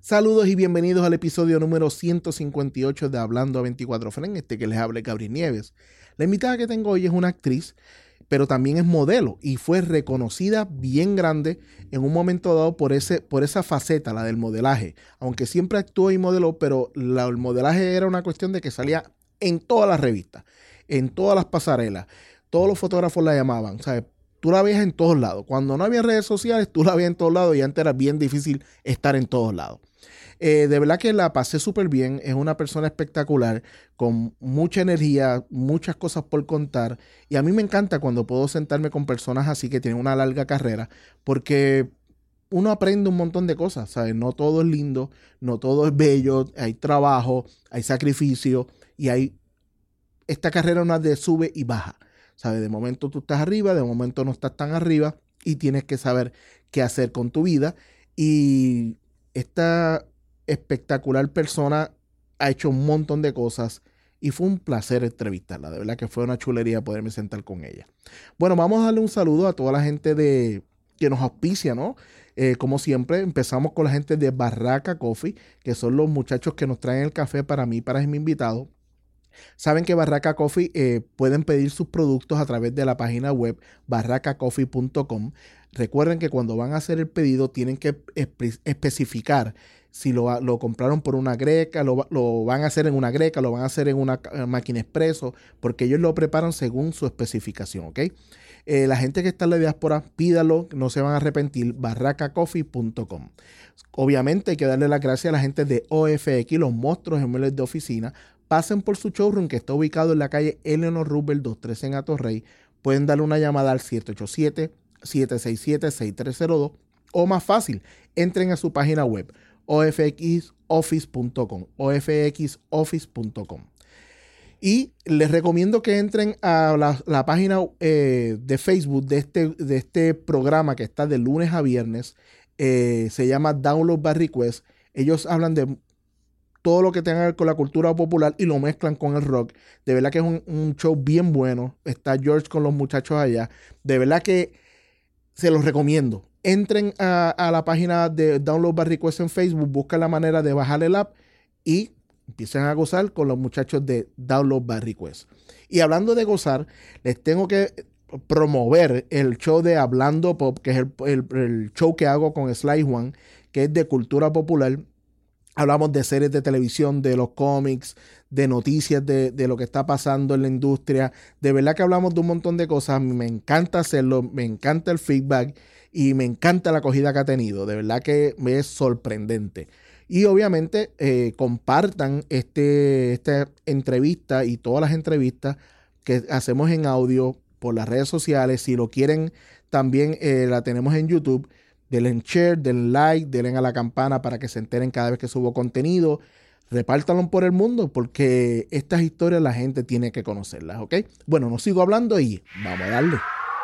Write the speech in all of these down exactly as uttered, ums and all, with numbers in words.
Saludos y bienvenidos al episodio número ciento cincuenta y ocho de Hablando a veinticuatro Fren, este que les hable Gabriel Nieves. La invitada que tengo hoy es una actriz, pero también es modelo y fue reconocida bien grande en un momento dado por, ese, por esa faceta, la del modelaje. Aunque siempre actuó y modeló, pero la, el modelaje era una cuestión de que salía en todas las revistas, en todas las pasarelas. Todos los fotógrafos la llamaban, ¿sabes? Tú la veías en todos lados. Cuando no había redes sociales, tú la veías en todos lados y antes era bien difícil estar en todos lados. Eh, de verdad que la pasé súper bien. Es una persona espectacular, con mucha energía, muchas cosas por contar. Y a mí me encanta cuando puedo sentarme con personas así que tienen una larga carrera, porque uno aprende un montón de cosas, ¿sabes? No todo es lindo, no todo es bello, hay trabajo, hay sacrificio y hay... Esta carrera no es de sube y baja, ¿sabes? De momento tú estás arriba, de momento no estás tan arriba y tienes que saber qué hacer con tu vida. Y esta espectacular persona ha hecho un montón de cosas y fue un placer entrevistarla. De verdad que fue una chulería poderme sentar con ella. Bueno, vamos a darle un saludo a toda la gente de que nos auspicia, ¿no? Eh, como siempre, empezamos con la gente de Barraca Coffee, que son los muchachos que nos traen el café para mí, para mi invitado. Saben que Barraca Coffee eh, pueden pedir sus productos a través de la página web barraca coffee punto com. Recuerden que cuando van a hacer el pedido tienen que espe- especificar si lo, lo compraron por una greca, lo, lo van a hacer en una greca, lo van a hacer en una máquina expreso, porque ellos lo preparan según su especificación, ¿ok? Eh, la gente que está en la diáspora, pídalo, no se van a arrepentir, barraca coffee punto com. Obviamente hay que darle las gracias a la gente de O F X, los monstruos gemelos de oficina. Pasen por su showroom que está ubicado en la calle Eleanor Roosevelt doscientos trece en Atorrey. Pueden darle una llamada al siete ocho siete, siete seis siete, seis tres cero dos o más fácil, entren a su página web o f x office punto com, o f x office punto com. Y les recomiendo que entren a la, la página eh, de Facebook de este, de este programa que está de lunes a viernes. Eh, se llama Download by Request. Ellos hablan de todo lo que tenga que ver con la cultura popular y lo mezclan con el rock. De verdad que es un, un show bien bueno. Está George con los muchachos allá. De verdad que se los recomiendo. Entren a, a la página de Download by Request en Facebook, buscan la manera de bajar el app y empiecen a gozar con los muchachos de Download by Request. Y hablando de gozar, les tengo que promover el show de Hablando Pop, que es el, el, el show que hago con Sly Juan, que es de cultura popular. Hablamos de series de televisión, de los cómics, de noticias de, de lo que está pasando en la industria. De verdad que hablamos de un montón de cosas. Me encanta hacerlo, me encanta el feedback y me encanta la acogida que ha tenido. De verdad que me es sorprendente. Y obviamente eh, compartan este, esta entrevista y todas las entrevistas que hacemos en audio por las redes sociales. Si lo quieren, también eh, la tenemos en YouTube. Denle en share, denle like, denle a la campana para que se enteren cada vez que subo contenido. Repártanlo por el mundo porque estas historias la gente tiene que conocerlas, ¿ok? Bueno, no sigo hablando y vamos a darle.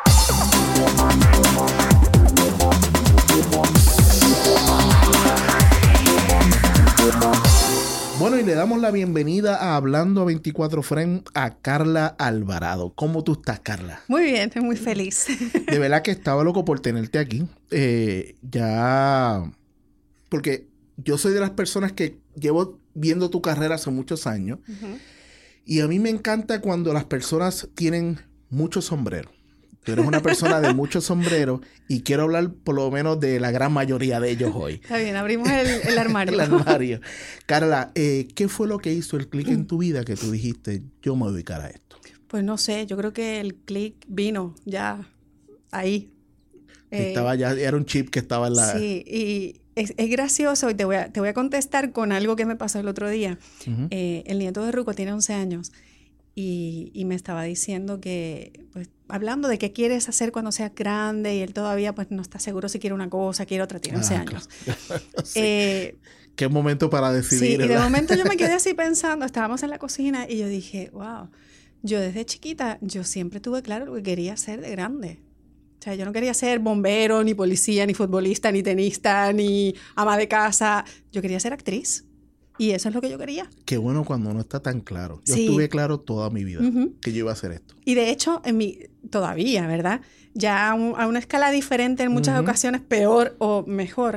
Bueno, y le damos la bienvenida a Hablando a veinticuatro Fren a Carla Alvarado. ¿Cómo tú estás, Carla? Muy bien, estoy muy feliz. De verdad que estaba loco por tenerte aquí. Eh, ya... Porque yo soy de las personas que llevo viendo tu carrera hace muchos años. Uh-huh. Y a mí me encanta cuando las personas tienen muchos sombreros. Tú eres una persona de muchos sombreros y quiero hablar por lo menos de la gran mayoría de ellos hoy. Está bien, abrimos el, el armario. El armario. Carla, eh, ¿qué fue lo que hizo el clic en tu vida que tú dijiste, yo me voy a dedicar a esto? Pues no sé, yo creo que el clic vino ya ahí. Estaba eh, ya, era un chip que estaba en la... Sí, y es, es gracioso y te voy, a, te voy a contestar con algo que me pasó el otro día. Uh-huh. Eh, el nieto de Ruco tiene once años. Y, y me estaba diciendo que, pues, hablando de qué quieres hacer cuando seas grande, y él todavía, pues, no está seguro si quiere una cosa, quiere otra, tiene once ah, años. Claro. Sí. Eh, ¿Qué momento para decidir? Sí, y de momento yo me quedé así pensando, estábamos en la cocina y yo dije, wow, yo desde chiquita, yo siempre tuve claro lo que quería hacer de grande. O sea, yo no quería ser bombero, ni policía, ni futbolista, ni tenista, ni ama de casa. Yo quería ser actriz. Y eso es lo que yo quería. Qué bueno cuando no está tan claro. Yo sí. estuve claro toda mi vida uh-huh. que yo iba a hacer esto. Y de hecho, en mi, todavía, ¿verdad? Ya a, un, a una escala diferente, en muchas uh-huh. ocasiones peor o mejor.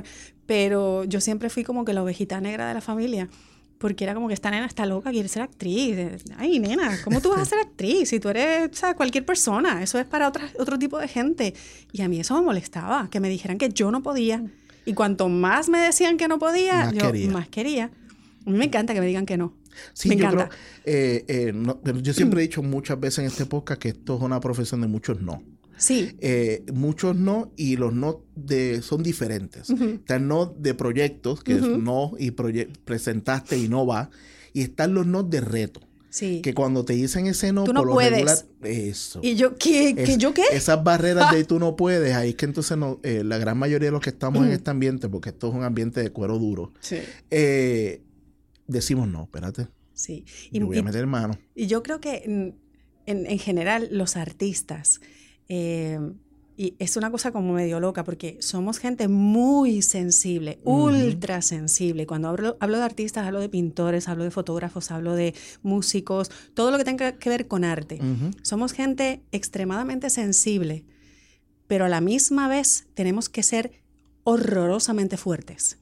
pero yo siempre fui como que la ovejita negra de la familia. Porque era como que esta nena está loca, quiere ser actriz. Ay, nena, ¿cómo tú vas a ser actriz? Si tú eres, o sea, cualquier persona. Eso es para otra, otro tipo de gente. Y a mí eso me molestaba, que me dijeran que yo no podía. Y cuanto más me decían que no podía, más yo quería. más quería. A mí me encanta que me digan que no. Sí, me yo encanta. creo, eh, eh, no, pero yo siempre he dicho muchas veces en este podcast que esto es una profesión de muchos no. Sí. Eh, muchos no, y los no de, son diferentes. Uh-huh. Están no de proyectos, que uh-huh. es no y proye- presentaste y no va. Y están los no de reto. Sí. Que cuando te dicen ese no, tú no por lo puedes. regular, eso. ¿Y yo qué? ¿Que es, yo qué? Esas barreras de tú no puedes, ahí es que entonces no, eh, la gran mayoría de los que estamos en este ambiente, porque esto es un ambiente de cuero duro, sí. eh, decimos no, espérate. Sí. Y, yo voy a meter mano. Y yo creo que en, en, en general los artistas, eh, y es una cosa como medio loca porque somos gente muy sensible, uh-huh. ultra sensible. Cuando hablo, hablo de artistas, hablo de pintores, hablo de fotógrafos, hablo de músicos, todo lo que tenga que ver con arte. Uh-huh. Somos gente extremadamente sensible, pero a la misma vez tenemos que ser horrorosamente fuertes.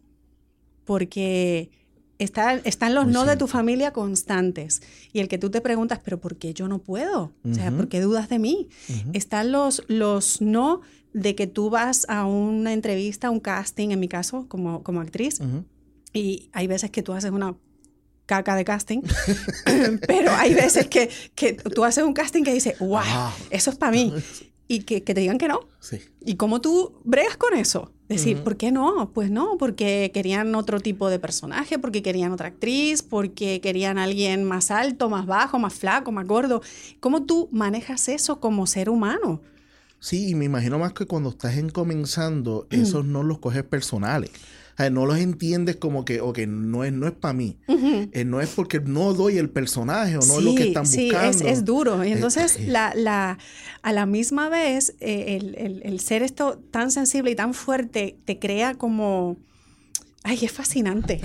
Porque Está, están los Muy no cierto. de tu familia constantes. Y el que tú te preguntas, ¿pero por qué yo no puedo? Uh-huh. O sea, ¿por qué dudas de mí? Uh-huh. Están los, los no de que tú vas a una entrevista, a un casting, en mi caso, como, como actriz, uh-huh. y hay veces que tú haces una caca de casting, pero hay veces que, que tú haces un casting que dices, wow, ah. eso es para mí. Y que, que te digan que no. Sí. ¿Y cómo tú bregas con eso? Decir, uh-huh. ¿por qué no? Pues no, porque querían otro tipo de personaje, porque querían otra actriz, porque querían a alguien más alto, más bajo, más flaco, más gordo. ¿Cómo tú manejas eso como ser humano? Sí, y me imagino más que cuando estás en comenzando, esos no los coges personales. O sea, no los entiendes como que, okay, no es, no es para mí. Uh-huh. Eh, no es porque no doy el personaje o no sí, es lo que están sí, buscando. Sí, es, es duro. Y entonces, eh, la, la, a la misma vez, eh, el, el, el ser esto tan sensible y tan fuerte te crea como... Ay, es fascinante.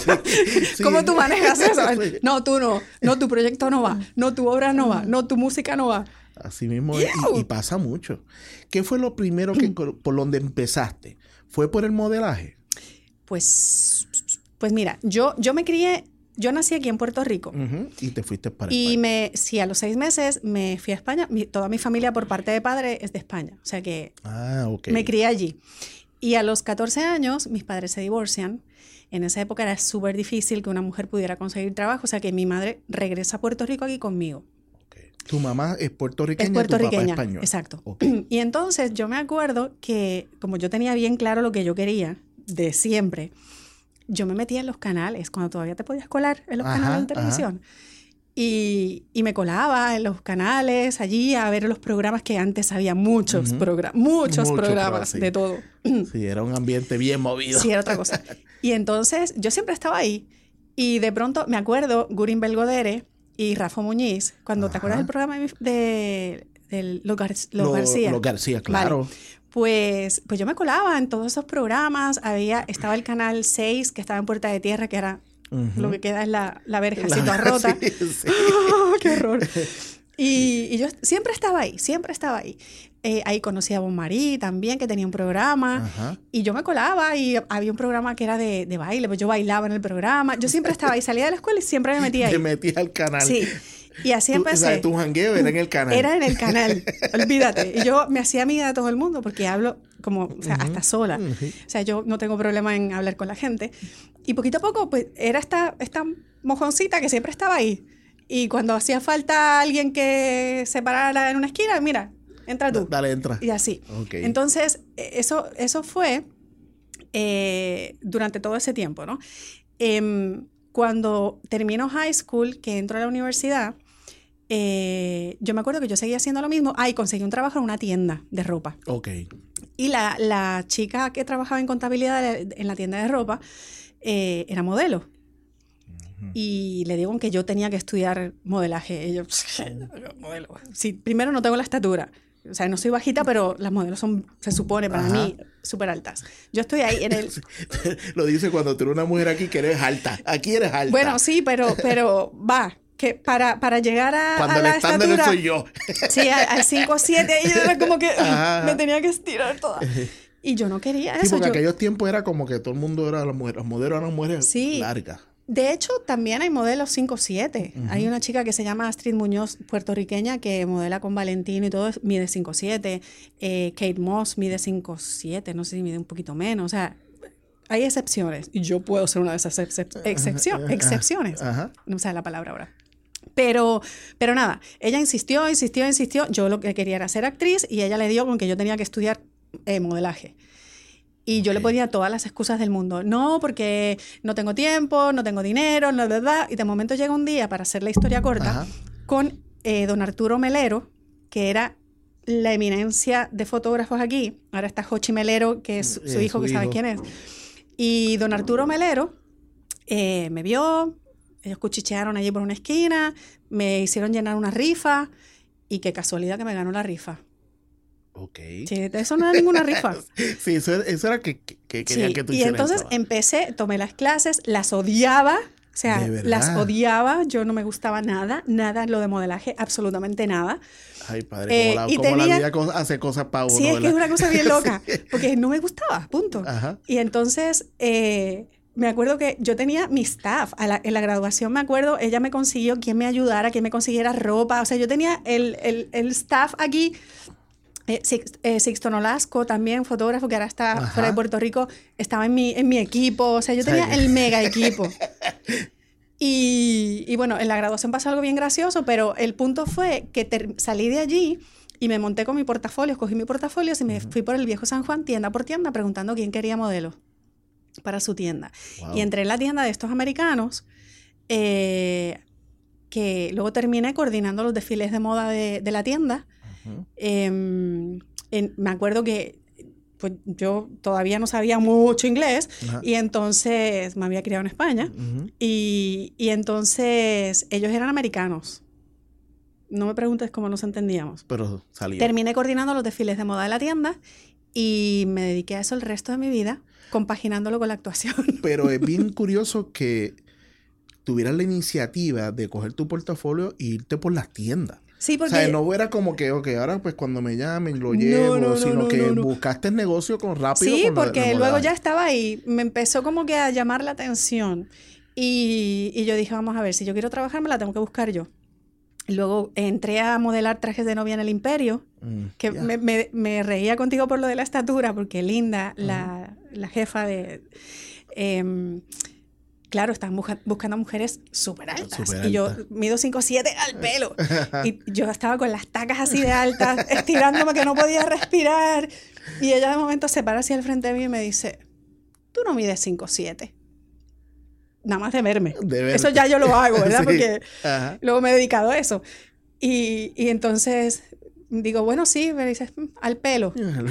Sí, ¿cómo tú manejas eso? No, tú no. No, tu proyecto no va. No, tu obra no va. No, tu música no va. Así mismo es, y, y pasa mucho. ¿Qué fue lo primero que por donde empezaste? ¿Fue por el modelaje? Pues, pues mira, yo, yo me crié, yo nací aquí en Puerto Rico. Uh-huh. Y te fuiste para y España. Me, sí, a los seis meses me fui a España. Mi, toda mi familia por parte de padre es de España. O sea que ah, okay. me crié allí. Y a los catorce años mis padres se divorcian. En esa época era súper difícil que una mujer pudiera conseguir trabajo. O sea que mi madre regresa a Puerto Rico aquí conmigo. Okay. Tu mamá es puertorriqueña, es puertorriqueña, tu papá español. Exacto. Okay. Y entonces yo me acuerdo que como yo tenía bien claro lo que yo quería de siempre, yo me metía en los canales, cuando todavía te podías colar en los ajá, canales de televisión. Y, y me colaba en los canales allí a ver los programas que antes había muchos, uh-huh. progra- muchos Mucho programas pro, sí. de todo. Sí, era un ambiente bien movido. Sí, era otra cosa. Y entonces yo siempre estaba ahí. Y de pronto me acuerdo Gurin Belgodere y Rafa Muñiz, cuando ajá. te acuerdas del programa de, de, de Los, Gar- Los Lo, García. Los García, claro. Vale. Pues, pues yo me colaba en todos esos programas. Había, estaba el canal seis, que estaba en Puerta de Tierra, que era uh-huh. lo que queda es la, la verjacita rota. Sí, sí. ¡Oh, qué horror! Y, y yo siempre estaba ahí, siempre estaba ahí. Eh, ahí conocí a Bon Marí también, que tenía un programa. Ajá. Y yo me colaba y había un programa que era de, de baile, pues yo bailaba en el programa. Yo siempre estaba ahí, salía de la escuela y siempre me metía ahí. Te metías al canal. Sí. Y así tú, empecé. O sea, tu jangueo era en el canal. Era en el canal, olvídate. Y yo me hacía amiga de todo el mundo porque hablo como, o sea, uh-huh. hasta sola. Uh-huh. O sea, yo no tengo problema en hablar con la gente. Y poquito a poco, pues, era esta, esta mojoncita que siempre estaba ahí. Y cuando hacía falta alguien que se parara en una esquina, mira, entra tú. Dale, entra. Y así. Okay. Entonces, eso, eso fue eh, durante todo ese tiempo, ¿no? Eh, cuando termino high school, que entro a la universidad, Eh, yo me acuerdo que yo seguía haciendo lo mismo. Ah, y conseguí un trabajo en una tienda de ropa. Ok. Y la, la chica que trabajaba en contabilidad en la tienda de ropa eh, era modelo. Uh-huh. Y le digo que yo tenía que estudiar modelaje. Y yo, modelo. Sí, primero no tengo la estatura. O sea, no soy bajita, pero las modelos son, se supone, para Ajá. mí, súper altas. Yo estoy ahí en el... Lo dice cuando tú eres una mujer aquí que eres alta. Aquí eres alta. Bueno, sí, pero, pero va... que para, para llegar a, Cuando a la el estándar estatura... soy yo. Sí, al cinco siete, y yo era como que Ajá. me tenía que estirar toda. Y yo no quería sí, eso. porque yo... aquellos tiempos era como que todo el mundo era, las mujeres, las modelos eran mujeres sí. largas. De hecho, también hay modelos cinco siete. Uh-huh. Hay una chica que se llama Astrid Muñoz, puertorriqueña, que modela con Valentino y todo, mide cinco siete. Eh, Kate Moss mide cinco siete, no sé si mide un poquito menos. O sea, hay excepciones. Y yo puedo ser una de esas excep- excepción, excepciones. Uh-huh. No sé la palabra ahora. Pero, pero nada, ella insistió, insistió, insistió. Yo lo que quería era ser actriz y ella le dio con que yo tenía que estudiar eh, modelaje. Y yo okay. le ponía todas las excusas del mundo. No, porque no tengo tiempo, no tengo dinero, no, bla, bla. Y de momento llega un día, para hacer la historia corta, Ajá. con eh, don Arturo Melero, que era la eminencia de fotógrafos aquí. Ahora está Jochi Melero, que es su, su eh, hijo, su que hijo. sabe quién es. Y don Arturo Melero eh, me vio, ellos cuchichearon allí por una esquina, me hicieron llenar una rifa, y qué casualidad que me ganó la rifa. Ok. Sí, eso no era ninguna rifa. sí, eso era, eso era que, que, que querían sí, que tú y hicieras. Y entonces empecé, tomé las clases, las odiaba, o sea, las odiaba, yo no me gustaba nada, nada lo de modelaje, absolutamente nada. Ay, padre, eh, como, la, como tenía, la vida hace cosas para uno. Sí, es ¿verdad? que es una cosa bien loca, sí. porque no me gustaba, punto. Ajá. Y entonces... Eh, me acuerdo que yo tenía mi staff, a la, en la graduación me acuerdo, ella me consiguió quien me ayudara, quien me consiguiera ropa, o sea, yo tenía el, el, el staff aquí, eh, Sixt, eh, Sixto Nolasco también, fotógrafo que ahora está Ajá. fuera de Puerto Rico, estaba en mi, en mi equipo, o sea, yo tenía sí. el mega equipo. Y, y bueno, en la graduación pasó algo bien gracioso, pero el punto fue que ter, salí de allí y me monté con mi portafolio, cogí mi portafolio y me uh-huh. fui por el viejo San Juan, tienda por tienda, preguntando quién quería modelos para su tienda. Wow. Y entré en la tienda de estos americanos, eh, que luego terminé coordinando los desfiles de moda de, de la tienda. Uh-huh. eh, en, me acuerdo que pues, yo todavía no sabía mucho inglés, uh-huh. y entonces me había criado en España, uh-huh. y, y entonces ellos eran americanos. No me preguntes cómo nos entendíamos. Pero salió. Terminé coordinando los desfiles de moda de la tienda y me dediqué a eso el resto de mi vida, compaginándolo con la actuación. Pero es bien curioso que tuvieras la iniciativa de coger tu portafolio e irte por las tiendas. Sí, porque... O sea, no era como que, ok, ahora pues cuando me llamen lo llevo, no, no, sino no, que no, no. buscaste el negocio con rápido. Sí, con porque la, la luego ya estaba ahí, me empezó como que a llamar la atención. Y, y yo dije, vamos a ver, si yo quiero trabajar me la tengo que buscar yo. Luego entré a modelar trajes de novia en el Imperio, mm, que yeah. me, me, me reía contigo por lo de la estatura, porque Linda, uh-huh. la, la jefa de... Eh, claro, están busca, buscando mujeres súper altas. Super alta. Y yo mido cinco siete al pelo. Y yo estaba con las tacas así de altas, estirándome que no podía respirar. Y ella de momento se para así al frente de mí y me dice, tú no mides cinco siete. Nada más de verme. De eso ya yo lo hago, ¿verdad? Sí. Porque Ajá. luego me he dedicado a eso. Y, y entonces digo, bueno, sí, me dices, al pelo.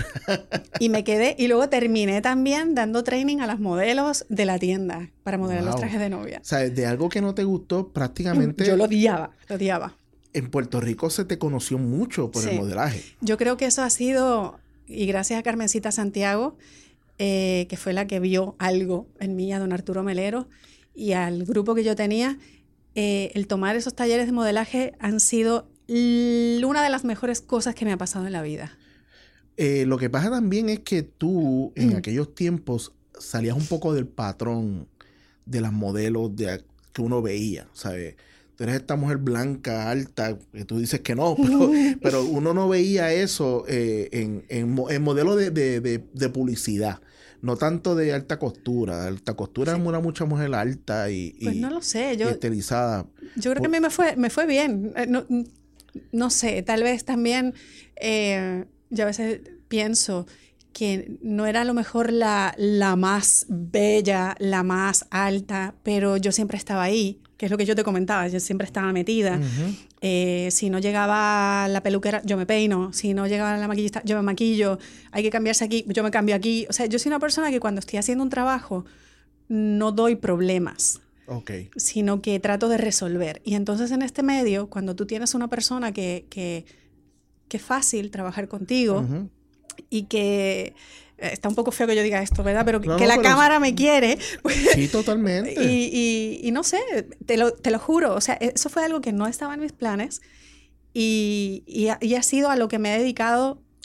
Y me quedé. Y luego terminé también dando training a las modelos de la tienda para modelar wow. los trajes de novia. O sea, de algo que no te gustó prácticamente... Yo lo odiaba, lo odiaba. En Puerto Rico se te conoció mucho por sí. el modelaje. Yo creo que eso ha sido, y gracias a Carmencita Santiago, eh, que fue la que vio algo en mí, a don Arturo Melero, y al grupo que yo tenía, eh, el tomar esos talleres de modelaje han sido l- una de las mejores cosas que me ha pasado en la vida. Eh, lo que pasa también es que tú, en mm. aquellos tiempos, salías un poco del patrón de las modelos de, que uno veía, ¿sabes? Tú eres esta mujer blanca, alta, que tú dices que no, pero, pero uno no veía eso eh, en, en, en modelos de, de, de, de publicidad. No tanto de alta costura. Alta costura sí. es una mucha mujer alta y, pues y, no lo sé. Yo, y estilizada. Yo creo Por... que a mí me fue, me fue bien. No, no sé, tal vez también eh, yo a veces pienso que no era a lo mejor la, la más bella, la más alta, pero yo siempre estaba ahí, que es lo que yo te comentaba, yo siempre estaba metida. Uh-huh. Eh, si no llegaba la peluquera, yo me peino. Si no llegaba la maquillista, yo me maquillo. Hay que cambiarse aquí, yo me cambio aquí. O sea, yo soy una persona que cuando estoy haciendo un trabajo no doy problemas, okay. sino que trato de resolver. Y entonces en este medio, cuando tú tienes una persona que, que, que es fácil trabajar contigo, uh-huh. y que está un poco feo que yo diga esto, ¿verdad? Pero no, que no, la pero cámara me quiere. Sí, totalmente. Y, y, y no sé, te lo, te lo juro. O sea, eso fue algo que no estaba en mis planes y, y, ha, y ha sido a lo que me he dedicado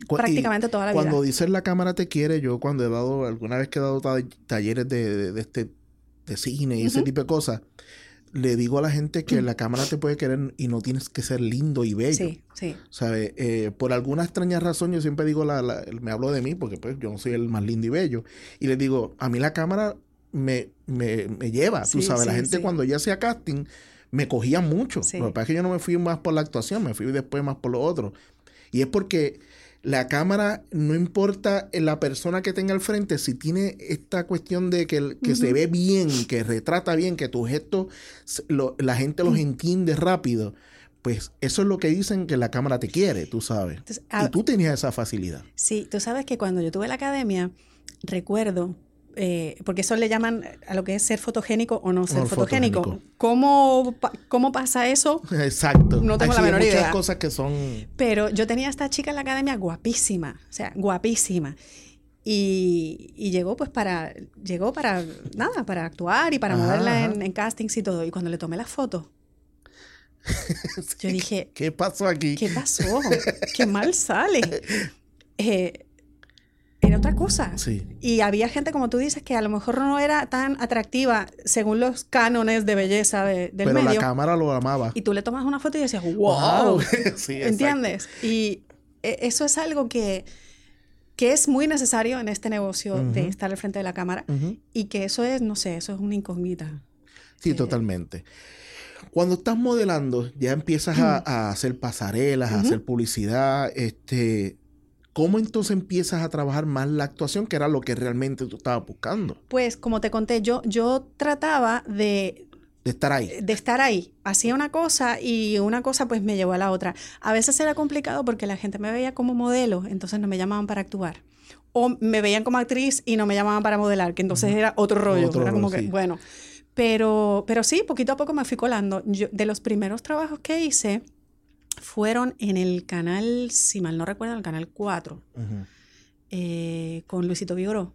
prácticamente toda la cuando vida. Cuando dices la cámara te quiere, yo cuando he dado, alguna vez que he dado ta- talleres de, de, de este de cine y uh-huh. ese tipo de cosas, le digo a la gente que la cámara te puede querer y no tienes que ser lindo y bello. Sí, sí. ¿Sabes? Eh, por alguna extraña razón yo siempre digo, la, la, me hablo de mí porque pues yo no soy el más lindo y bello. Y les digo, a mí la cámara me, me, me lleva, sí, tú sabes. Sí, la gente sí. Cuando ya hacía casting me cogía mucho. Sí. Lo que pasa es que yo no me fui más por la actuación, me fui después más por lo otro. Y es porque la cámara, no importa la persona que tenga al frente, si tiene esta cuestión de que, que uh-huh. se ve bien, que retrata bien, que tus gestos, lo, la gente los uh-huh. entiende rápido, pues eso es lo que dicen que la cámara te quiere, tú sabes. Entonces, a, y tú tenías esa facilidad. Sí, tú sabes que cuando yo tuve la academia, recuerdo, eh, porque eso le llaman a lo que es ser fotogénico o no ser o fotogénico. fotogénico. ¿Cómo, ¿Cómo pasa eso? Exacto. No tengo Hay, la menor muchas idea. cosas que son... Pero yo tenía a esta chica en la academia guapísima, o sea, guapísima. Y, y llegó pues para, llegó para, nada, para actuar y para ajá, moverla en, en castings y todo. Y cuando le tomé la foto, sí, yo dije... ¿Qué pasó aquí? ¿Qué pasó? ¿Qué mal sale? Eh... Era otra cosa. Sí. Y había gente, como tú dices, que a lo mejor no era tan atractiva según los cánones de belleza de, del Pero medio. Pero la cámara lo amaba. Y tú le tomas una foto y decías, wow. wow. Sí, ¿entiendes? Exacto. Y eso es algo que, que es muy necesario en este negocio uh-huh. de estar al frente de la cámara. Uh-huh. Y que eso es, no sé, eso es una incógnita. Sí, eh, totalmente. Cuando estás modelando, ya empiezas uh-huh. a, a hacer pasarelas, uh-huh. a hacer publicidad, este... ¿Cómo entonces empiezas a trabajar más la actuación, que era lo que realmente tú estabas buscando? Pues, como te conté, yo, yo trataba de... De estar ahí. De estar ahí. Hacía una cosa y una cosa pues me llevó a la otra. A veces era complicado porque la gente me veía como modelo, entonces no me llamaban para actuar. O me veían como actriz y no me llamaban para modelar, que entonces uh-huh. era otro rollo. Otro era rollo, como que, sí. bueno. Pero, pero sí, poquito a poco me fui colando. Yo, de los primeros trabajos que hice... fueron en el canal, si mal no recuerdo, el canal cuatro, uh-huh. eh, con Luisito Vigoró,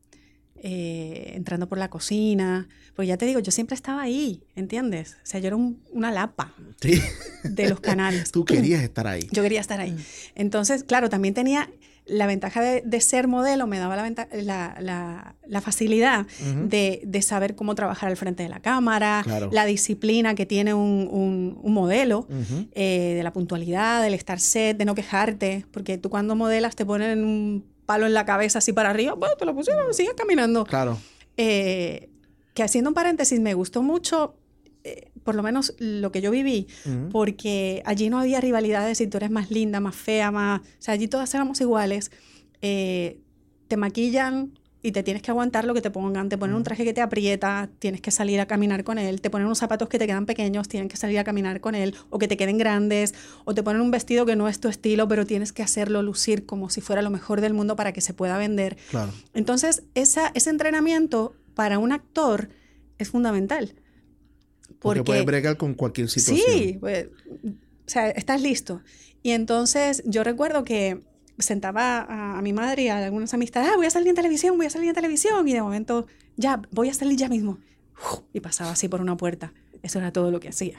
eh, entrando por la cocina. Pues ya te digo, yo siempre estaba ahí, ¿entiendes? O sea, yo era un, una lapa sí. de los canales. Tú querías estar ahí. Yo quería estar ahí. Entonces, claro, también tenía... La ventaja de, de ser modelo me daba la, venta- la, la, la facilidad uh-huh. de, de saber cómo trabajar al frente de la cámara, claro. la disciplina que tiene un, un, un modelo, uh-huh. eh, de la puntualidad, del estar set, de no quejarte, porque tú cuando modelas te ponen un palo en la cabeza así para arriba, bueno, te lo pusieron, sigues caminando. Claro. Eh, que haciendo un paréntesis, me gustó mucho... Eh, por lo menos lo que yo viví, uh-huh. porque allí no había rivalidades si tú eres más linda, más fea, más... O sea, allí todas éramos iguales. Eh, te maquillan y te tienes que aguantar lo que te pongan. Te ponen uh-huh. un traje que te aprieta, tienes que salir a caminar con él. Te ponen unos zapatos que te quedan pequeños, tienes que salir a caminar con él. O que te queden grandes. O te ponen un vestido que no es tu estilo, pero tienes que hacerlo lucir como si fuera lo mejor del mundo para que se pueda vender. Claro. Entonces, esa, ese entrenamiento para un actor es fundamental. Porque, Porque puedes bregar con cualquier situación. Sí, pues, o sea, estás listo. Y entonces yo recuerdo que sentaba a, a mi madre y a algunas amistades, ah, voy a salir en televisión, voy a salir en televisión. Y de momento, ya, voy a salir ya mismo. Uf, y pasaba así por una puerta. Eso era todo lo que hacía.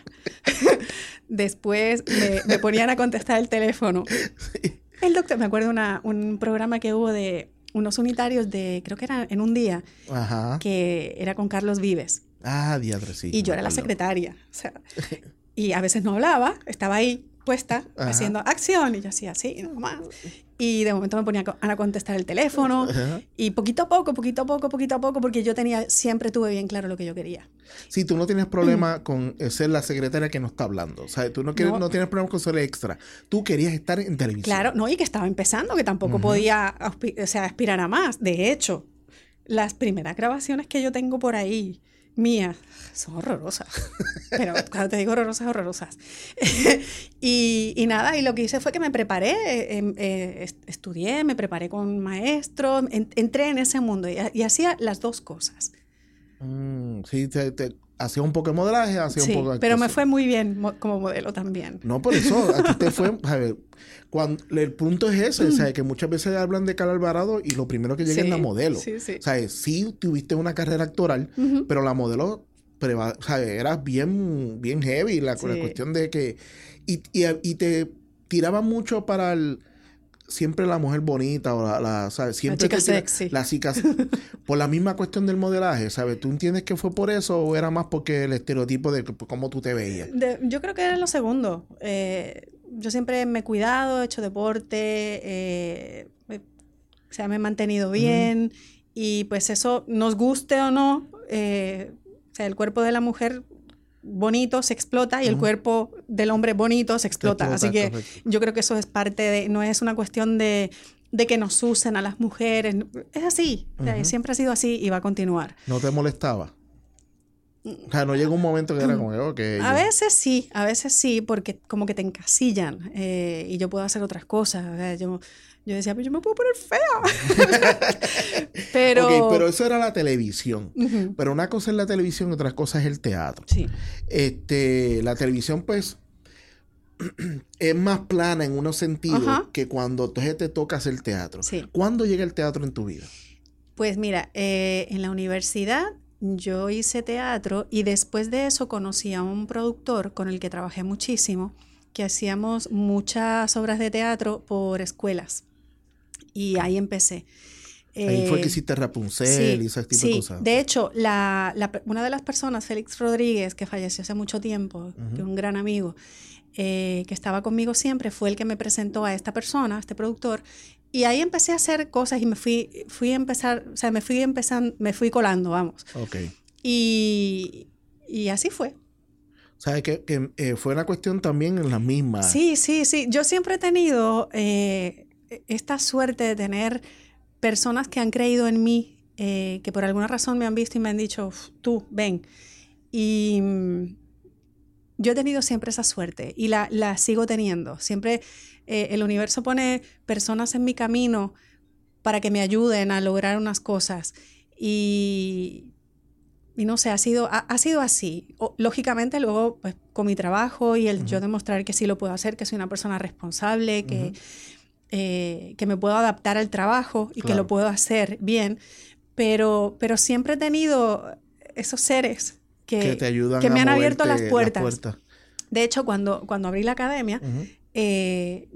Después me, me ponían a contestar el teléfono. Sí. El doctor, me acuerdo una, un programa que hubo de unos unitarios de, creo que era en un día, Ajá. que era con Carlos Vives. Ah, diadre, sí. Y yo era la secretaria. O sea, y a veces no hablaba, estaba ahí puesta, ajá. haciendo acción, y yo hacía así, no más. Y de momento me ponía a contestar el teléfono, ajá. y poquito a poco, poquito a poco, poquito a poco, porque yo tenía, siempre tuve bien claro lo que yo quería. Sí, tú no tienes problema mm. con ser la secretaria que no está hablando. O sea, tú no, quieres, no. no tienes problema con ser extra. Tú querías estar en televisión. Claro, no, y que estaba empezando, que tampoco uh-huh. podía, o sea, aspirar a más. De hecho, las primeras grabaciones que yo tengo por ahí, mías, son horrorosas. Pero cuando te digo horrorosas, horrorosas. y, y nada, y lo que hice fue que me preparé, eh, eh, estudié, me preparé con maestros, en, entré en ese mundo y, y hacía las dos cosas. Mm, sí, te, te hacía un poco de modelaje, hacía sí, un poco de pero me fue muy bien mo- como modelo también. No, por eso, a ti te fue, a ver, cuando, el punto es ese, mm. o sea, que muchas veces hablan de Carla Alvarado y lo primero que llega sí, es la modelo. Sí, sí. O sea, sí tuviste una carrera actoral, uh-huh. pero la modelo, preva- o sea, eras bien, bien heavy, la, sí. la cuestión de que, y, y, y te tiraba mucho para el, siempre la mujer bonita o la, la ¿sabes? Siempre la chica te, sexy. La chica, por la misma cuestión del modelaje, ¿sabes? ¿Tú entiendes que fue por eso o era más porque el estereotipo de cómo tú te veías? De, yo creo que era lo segundo. Eh, yo siempre me he cuidado, he hecho deporte, eh, me, o sea, me he mantenido bien uh-huh. y pues eso, nos guste o no, eh, o sea, el cuerpo de la mujer bonito se explota y uh-huh. el cuerpo del hombre bonito se explota. explota Así que correcto. Yo creo que eso es parte de, no es una cuestión de, de que nos usen a las mujeres, es así, uh-huh. o sea, siempre ha sido así y va a continuar. ¿No te molestaba? O sea, no llega un momento que era como, ok. A yo... veces sí, a veces sí, porque como que te encasillan eh, y yo puedo hacer otras cosas. O sea, yo, yo decía, pues yo me puedo poner fea. pero... Ok, pero eso era la televisión. Uh-huh. Pero una cosa es la televisión y otra cosa es el teatro. Sí. Este, la televisión, pues, es más plana en unos sentidos uh-huh. que cuando entonces te toca hacer teatro. Sí. ¿Cuándo llega el teatro en tu vida? Pues mira, eh, en la universidad yo hice teatro y después de eso conocí a un productor con el que trabajé muchísimo, que hacíamos muchas obras de teatro por escuelas. Y ahí empecé. Ahí eh, fue que hiciste Rapunzel sí, y ese tipo sí. de cosas. De hecho, la, la, una de las personas, Félix Rodríguez, que falleció hace mucho tiempo, uh-huh. que un gran amigo, eh, que estaba conmigo siempre, fue el que me presentó a esta persona, a este productor. Y ahí empecé a hacer cosas y me fui, fui a empezar, o sea, me fui empezando, me fui colando, vamos. Ok. Y, y así fue. O sea, que, que eh, fue una cuestión también en las mismas. Sí, sí, sí. Yo siempre he tenido eh, esta suerte de tener personas que han creído en mí, eh, que por alguna razón me han visto y me han dicho, tú, ven. Y mm, yo he tenido siempre esa suerte y la, la sigo teniendo. Siempre eh, el universo pone personas en mi camino para que me ayuden a lograr unas cosas. Y... Y no sé, ha sido, ha, ha sido así. O, lógicamente, luego, pues, con mi trabajo y el uh-huh. yo demostrar que sí lo puedo hacer, que soy una persona responsable, que, uh-huh. eh, que me puedo adaptar al trabajo y claro. que lo puedo hacer bien. Pero, pero siempre he tenido esos seres que, que, te ayudan que me a han abierto las puertas. La puerta. De hecho, cuando, cuando abrí la academia, uh-huh. eh,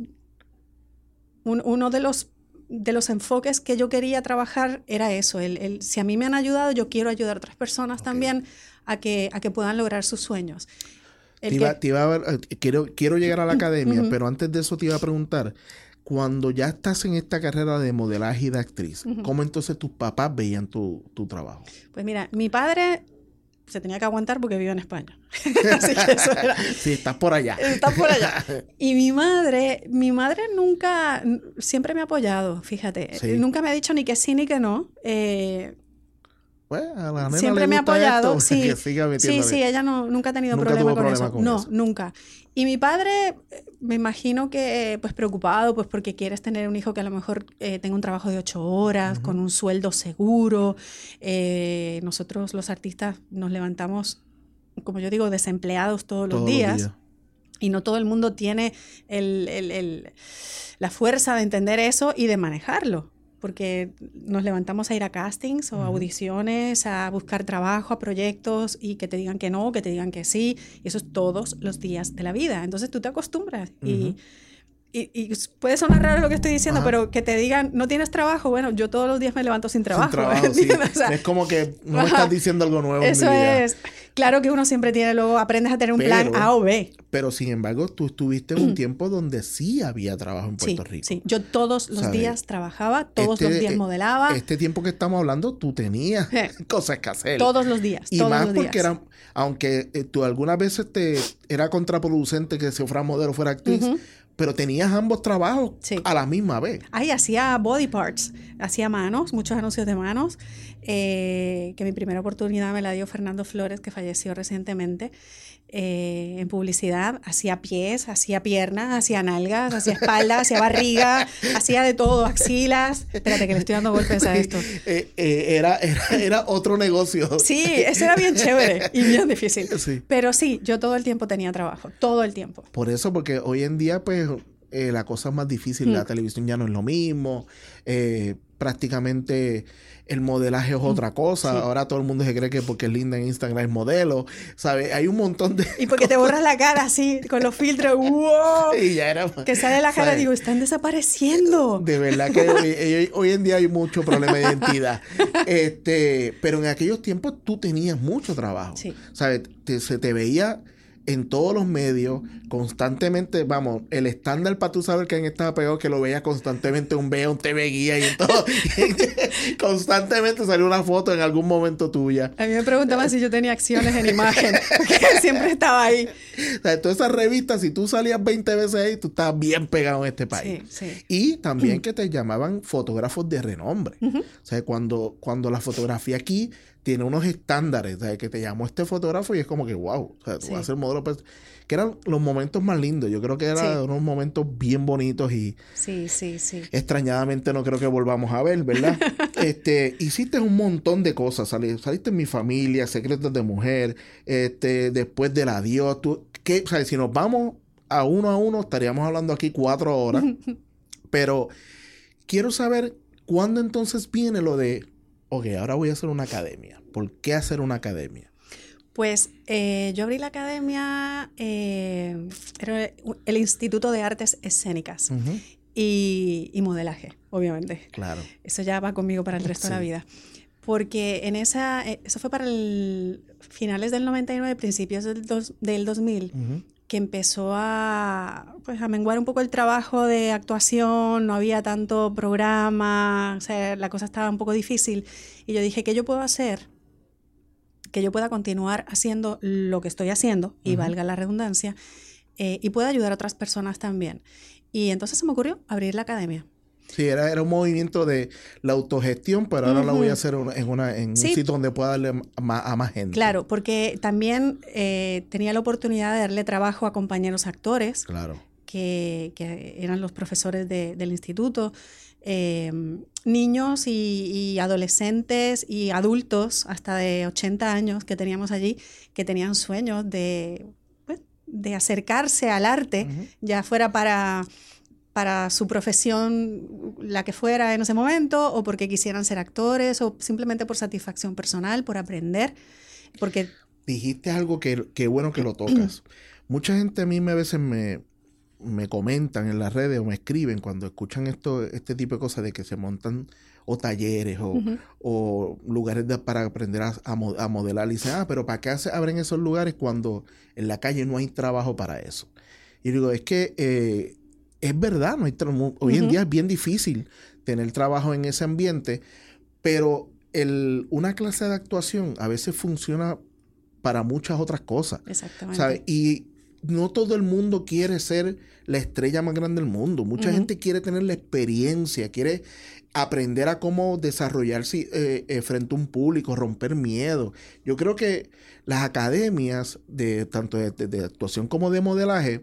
un, uno de los... de los enfoques que yo quería trabajar era eso, el, el, si a mí me han ayudado, yo quiero ayudar a otras personas okay. también a que, a que puedan lograr sus sueños. Te iba, que... te iba a ver, quiero, quiero llegar a la academia, uh-huh. pero antes de eso te iba a preguntar, cuando ya estás en esta carrera de modelaje y de actriz, uh-huh. ¿cómo entonces tus papás veían tu, tu trabajo? Pues mira, mi padre se tenía que aguantar porque vive en España. Así que eso era... Sí, estás por allá. Estás por allá. Y mi madre, mi madre nunca, siempre me ha apoyado, fíjate. Sí. Nunca me ha dicho ni que sí ni que no. Eh, pues a la nena siempre le me ha apoyado. Esto, sí, que siga sí, sí, ella no, nunca ha tenido nunca problema, con, problema eso. con no, eso. No, nunca. Y mi padre, me imagino que pues preocupado, pues porque quieres tener un hijo que a lo mejor eh, tenga un trabajo de ocho horas, uh-huh. con un sueldo seguro. Eh, nosotros los artistas nos levantamos, como yo digo, desempleados todos, todos los, días, los días. Y no todo el mundo tiene el, el, el, la fuerza de entender eso y de manejarlo. Porque nos levantamos a ir a castings o uh-huh. audiciones, a buscar trabajo, a proyectos y que te digan que no, que te digan que sí. Y eso es todos los días de la vida. Entonces tú te acostumbras. Uh-huh. y, y, y puede sonar raro lo que estoy diciendo, uh-huh. pero que te digan, no tienes trabajo. Bueno, yo todos los días me levanto sin trabajo. Sin trabajo, sí. O sea, es como que no me estás diciendo algo nuevo eso en mi vida. Es. Claro que uno siempre tiene, luego aprendes a tener un pero, plan A o B. Pero sin embargo, tú estuviste en un tiempo donde sí había trabajo en Puerto sí, Rico. Sí, yo todos los ¿sabes? días trabajaba, todos este, los días modelaba. Este tiempo que estamos hablando, tú tenías cosas que hacer. Todos los días, y todos más los porque días. Era, aunque eh, tú algunas veces te era contraproducente que se fuera modelo o fuera actriz, uh-huh. pero tenías ambos trabajos sí. a la misma vez. Ay, hacía body parts, hacía manos, muchos anuncios de manos, eh, que mi primera oportunidad me la dio Fernando Flores, que falleció recientemente, eh, en publicidad. Hacía pies, hacía piernas, hacía nalgas, hacía espalda, hacía barriga, hacía de todo, axilas. Espérate que le estoy dando golpes a esto. eh, eh, era, era, era otro negocio. Sí, eso era bien chévere y bien difícil. Sí. Pero sí, yo todo el tiempo tenía trabajo, todo el tiempo. Por eso, porque hoy en día, pues, eh, la cosa es más difícil. Mm. La televisión ya no es lo mismo. Eh, prácticamente el modelaje es otra cosa. Sí. Ahora todo el mundo se cree que porque es linda en Instagram es modelo, ¿sabes? Hay un montón de... Y porque cosas. Te borras la cara así, con los filtros, ¡wow! Y ya era... Que sale la cara, ¿sabes? Digo, están desapareciendo. De verdad que hoy, hoy, hoy en día hay mucho problema de identidad. este, pero en aquellos tiempos tú tenías mucho trabajo. Sí. ¿Sabes? Te, se te veía en todos los medios, constantemente, vamos, el estándar para tú saber que alguien estaba pegado, que lo veía constantemente un V, un T V Guía y en todo. Constantemente salió una foto en algún momento tuya. A mí me preguntaban si yo tenía acciones en imagen, porque siempre estaba ahí. O sea, todas esas revistas, si tú salías veinte veces ahí, tú estabas bien pegado en este país. Sí, sí. Y también que te llamaban fotógrafos de renombre. Uh-huh. O sea, cuando, cuando la fotografía aquí tiene unos estándares, o sea, que te llamó este fotógrafo y es como que wow, o sea, tú sí. vas a ser modelo, pues, que eran los momentos más lindos. Yo creo que eran sí. unos momentos bien bonitos y sí, sí, sí. extrañadamente no creo que volvamos a ver, ¿verdad? este, hiciste un montón de cosas, saliste, saliste en Mi Familia, Secretos de Mujer, este, después del adiós, tú, ¿qué? O sea, si nos vamos a uno a uno, estaríamos hablando aquí cuatro horas, pero quiero saber cuándo entonces viene lo de ok, ahora voy a hacer una academia. ¿Por qué hacer una academia? Pues eh, yo abrí la academia, eh, era el Instituto de Artes Escénicas uh-huh. y, y modelaje, obviamente. Claro. Eso ya va conmigo para el resto sí. de la vida. Porque en esa, eso fue para el finales del noventa y nueve, principios del, dos, del dos mil, uh-huh. que empezó a, pues, a menguar un poco el trabajo de actuación, no había tanto programa, o sea, la cosa estaba un poco difícil. Y yo dije, ¿qué yo puedo hacer? Que yo pueda continuar haciendo lo que estoy haciendo, y uh-huh. valga la redundancia, eh, y pueda ayudar a otras personas también. Y entonces se me ocurrió abrir la academia. Sí, era, era un movimiento de la autogestión, pero ahora uh-huh. la voy a hacer una, en, una, en sí. un sitio donde pueda darle a más, a más gente. Claro, porque también eh, tenía la oportunidad de darle trabajo a compañeros actores, claro. que, que eran los profesores de, del instituto, eh, niños y, y adolescentes y adultos hasta de ochenta años que teníamos allí, que tenían sueños de, pues, de acercarse al arte, uh-huh. ya fuera para... para su profesión, la que fuera en ese momento, o porque quisieran ser actores, o simplemente por satisfacción personal, por aprender, porque... Dijiste algo que, que bueno que lo tocas. Mucha gente a mí me, a veces me, me comentan en las redes o me escriben cuando escuchan esto, este tipo de cosas de que se montan o talleres o, uh-huh. o lugares de, para aprender a, a modelar. Y dicen, ah, pero ¿para qué se abren esos lugares cuando en la calle no hay trabajo para eso? Y digo, es que... Eh, es verdad, no hay tra- hoy uh-huh. en día es bien difícil tener trabajo en ese ambiente, pero el, una clase de actuación a veces funciona para muchas otras cosas. Exactamente. ¿Sabes? Y no todo el mundo quiere ser la estrella más grande del mundo. Mucha uh-huh. gente quiere tener la experiencia, quiere aprender a cómo desarrollarse eh, eh, frente a un público, romper miedo. Yo creo que las academias, de tanto de, de, de actuación como de modelaje,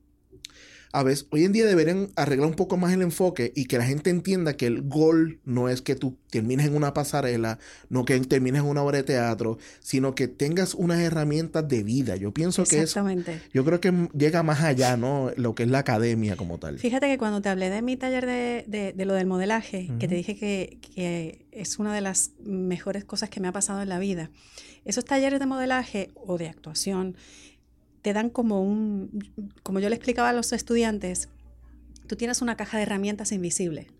a veces, hoy en día deberían arreglar un poco más el enfoque y que la gente entienda que el gol no es que tú termines en una pasarela, no que termines en una obra de teatro, sino que tengas unas herramientas de vida. Yo pienso que eso, yo creo que llega más allá, ¿no? Lo que es la academia como tal. Fíjate que cuando te hablé de mi taller de, de, de lo del modelaje, uh-huh. que te dije que, que es una de las mejores cosas que me ha pasado en la vida, esos talleres de modelaje o de actuación te dan como un, como yo le explicaba a los estudiantes, tú tienes una caja de herramientas invisible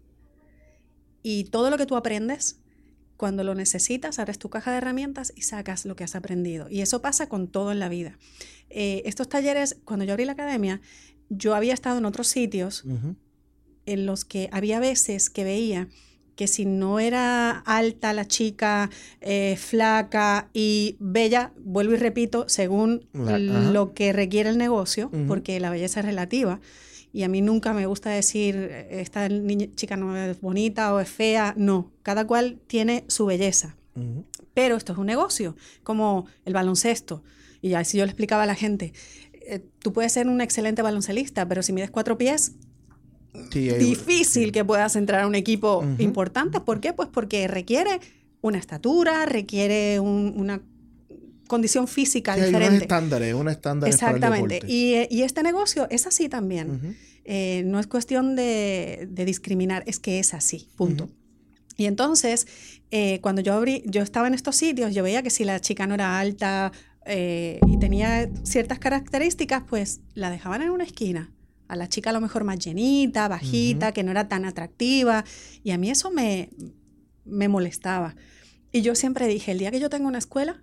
y todo lo que tú aprendes, cuando lo necesitas, abres tu caja de herramientas y sacas lo que has aprendido. Y eso pasa con todo en la vida. Eh, estos talleres, cuando yo abrí la academia, yo había estado en otros sitios uh-huh. en los que había veces que veía que si no era alta la chica, eh, flaca y bella, vuelvo y repito, según la, lo que requiere el negocio, uh-huh. porque la belleza es relativa, y a mí nunca me gusta decir, esta niña, chica no es bonita o es fea, no, cada cual tiene su belleza. Uh-huh. Pero esto es un negocio, como el baloncesto, y así yo le explicaba a la gente, eh, tú puedes ser un excelente baloncelista, pero si mides cuatro pies... Sí, hay, difícil sí. que puedas entrar a un equipo uh-huh. importante. ¿Por qué? Pues porque requiere una estatura, requiere un, una condición física sí, diferente. Hay unos estándares, unos estándares Exactamente. para el deporte. Y, y este negocio es así también. Uh-huh. Eh, no es cuestión de, de discriminar, es que es así, punto. Uh-huh. Y entonces, eh, cuando yo abrí, yo estaba en estos sitios, yo veía que si la chica no era alta eh, y tenía ciertas características, pues la dejaban en una esquina. A la chica a lo mejor más llenita, bajita, uh-huh. que no era tan atractiva. Y a mí eso me, me molestaba. Y yo siempre dije, el día que yo tenga una escuela,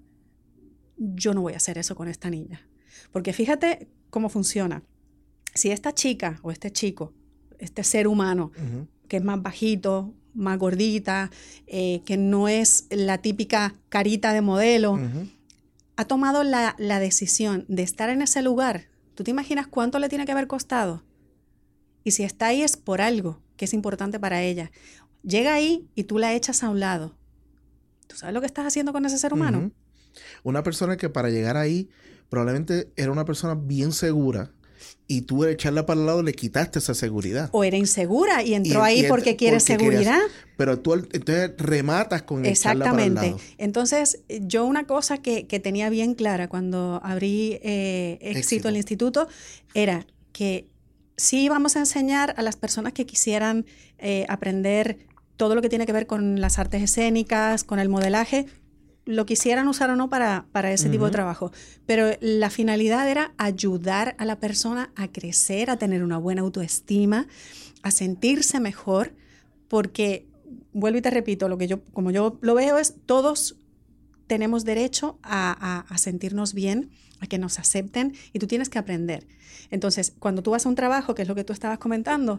yo no voy a hacer eso con esta niña. Porque fíjate cómo funciona. Si esta chica o este chico, este ser humano, uh-huh. que es más bajito, más gordita, eh, que no es la típica carita de modelo, uh-huh. ha tomado la, la decisión de estar en ese lugar, ¿tú te imaginas cuánto le tiene que haber costado? Y si está ahí es por algo que es importante para ella. Llega ahí y tú la echas a un lado. ¿Tú sabes lo que estás haciendo con ese ser humano? Uh-huh. Una persona que para llegar ahí probablemente era una persona bien segura, y tú al echarla para el lado le quitaste esa seguridad. O era insegura y entró y, ahí y porque quiere porque seguridad. Querías, pero tú entonces rematas con echarla para el lado. Exactamente. Entonces, yo una cosa que, que tenía bien clara cuando abrí eh, éxito, éxito en el instituto era que sí íbamos a enseñar a las personas que quisieran eh, aprender todo lo que tiene que ver con las artes escénicas, con el modelaje, lo quisieran usar o no para, para ese uh-huh. tipo de trabajo. Pero la finalidad era ayudar a la persona a crecer, a tener una buena autoestima, a sentirse mejor, porque, vuelvo y te repito, lo que yo, como yo lo veo es, todos tenemos derecho a, a, a sentirnos bien, a que nos acepten, y tú tienes que aprender. Entonces, cuando tú vas a un trabajo, que es lo que tú estabas comentando,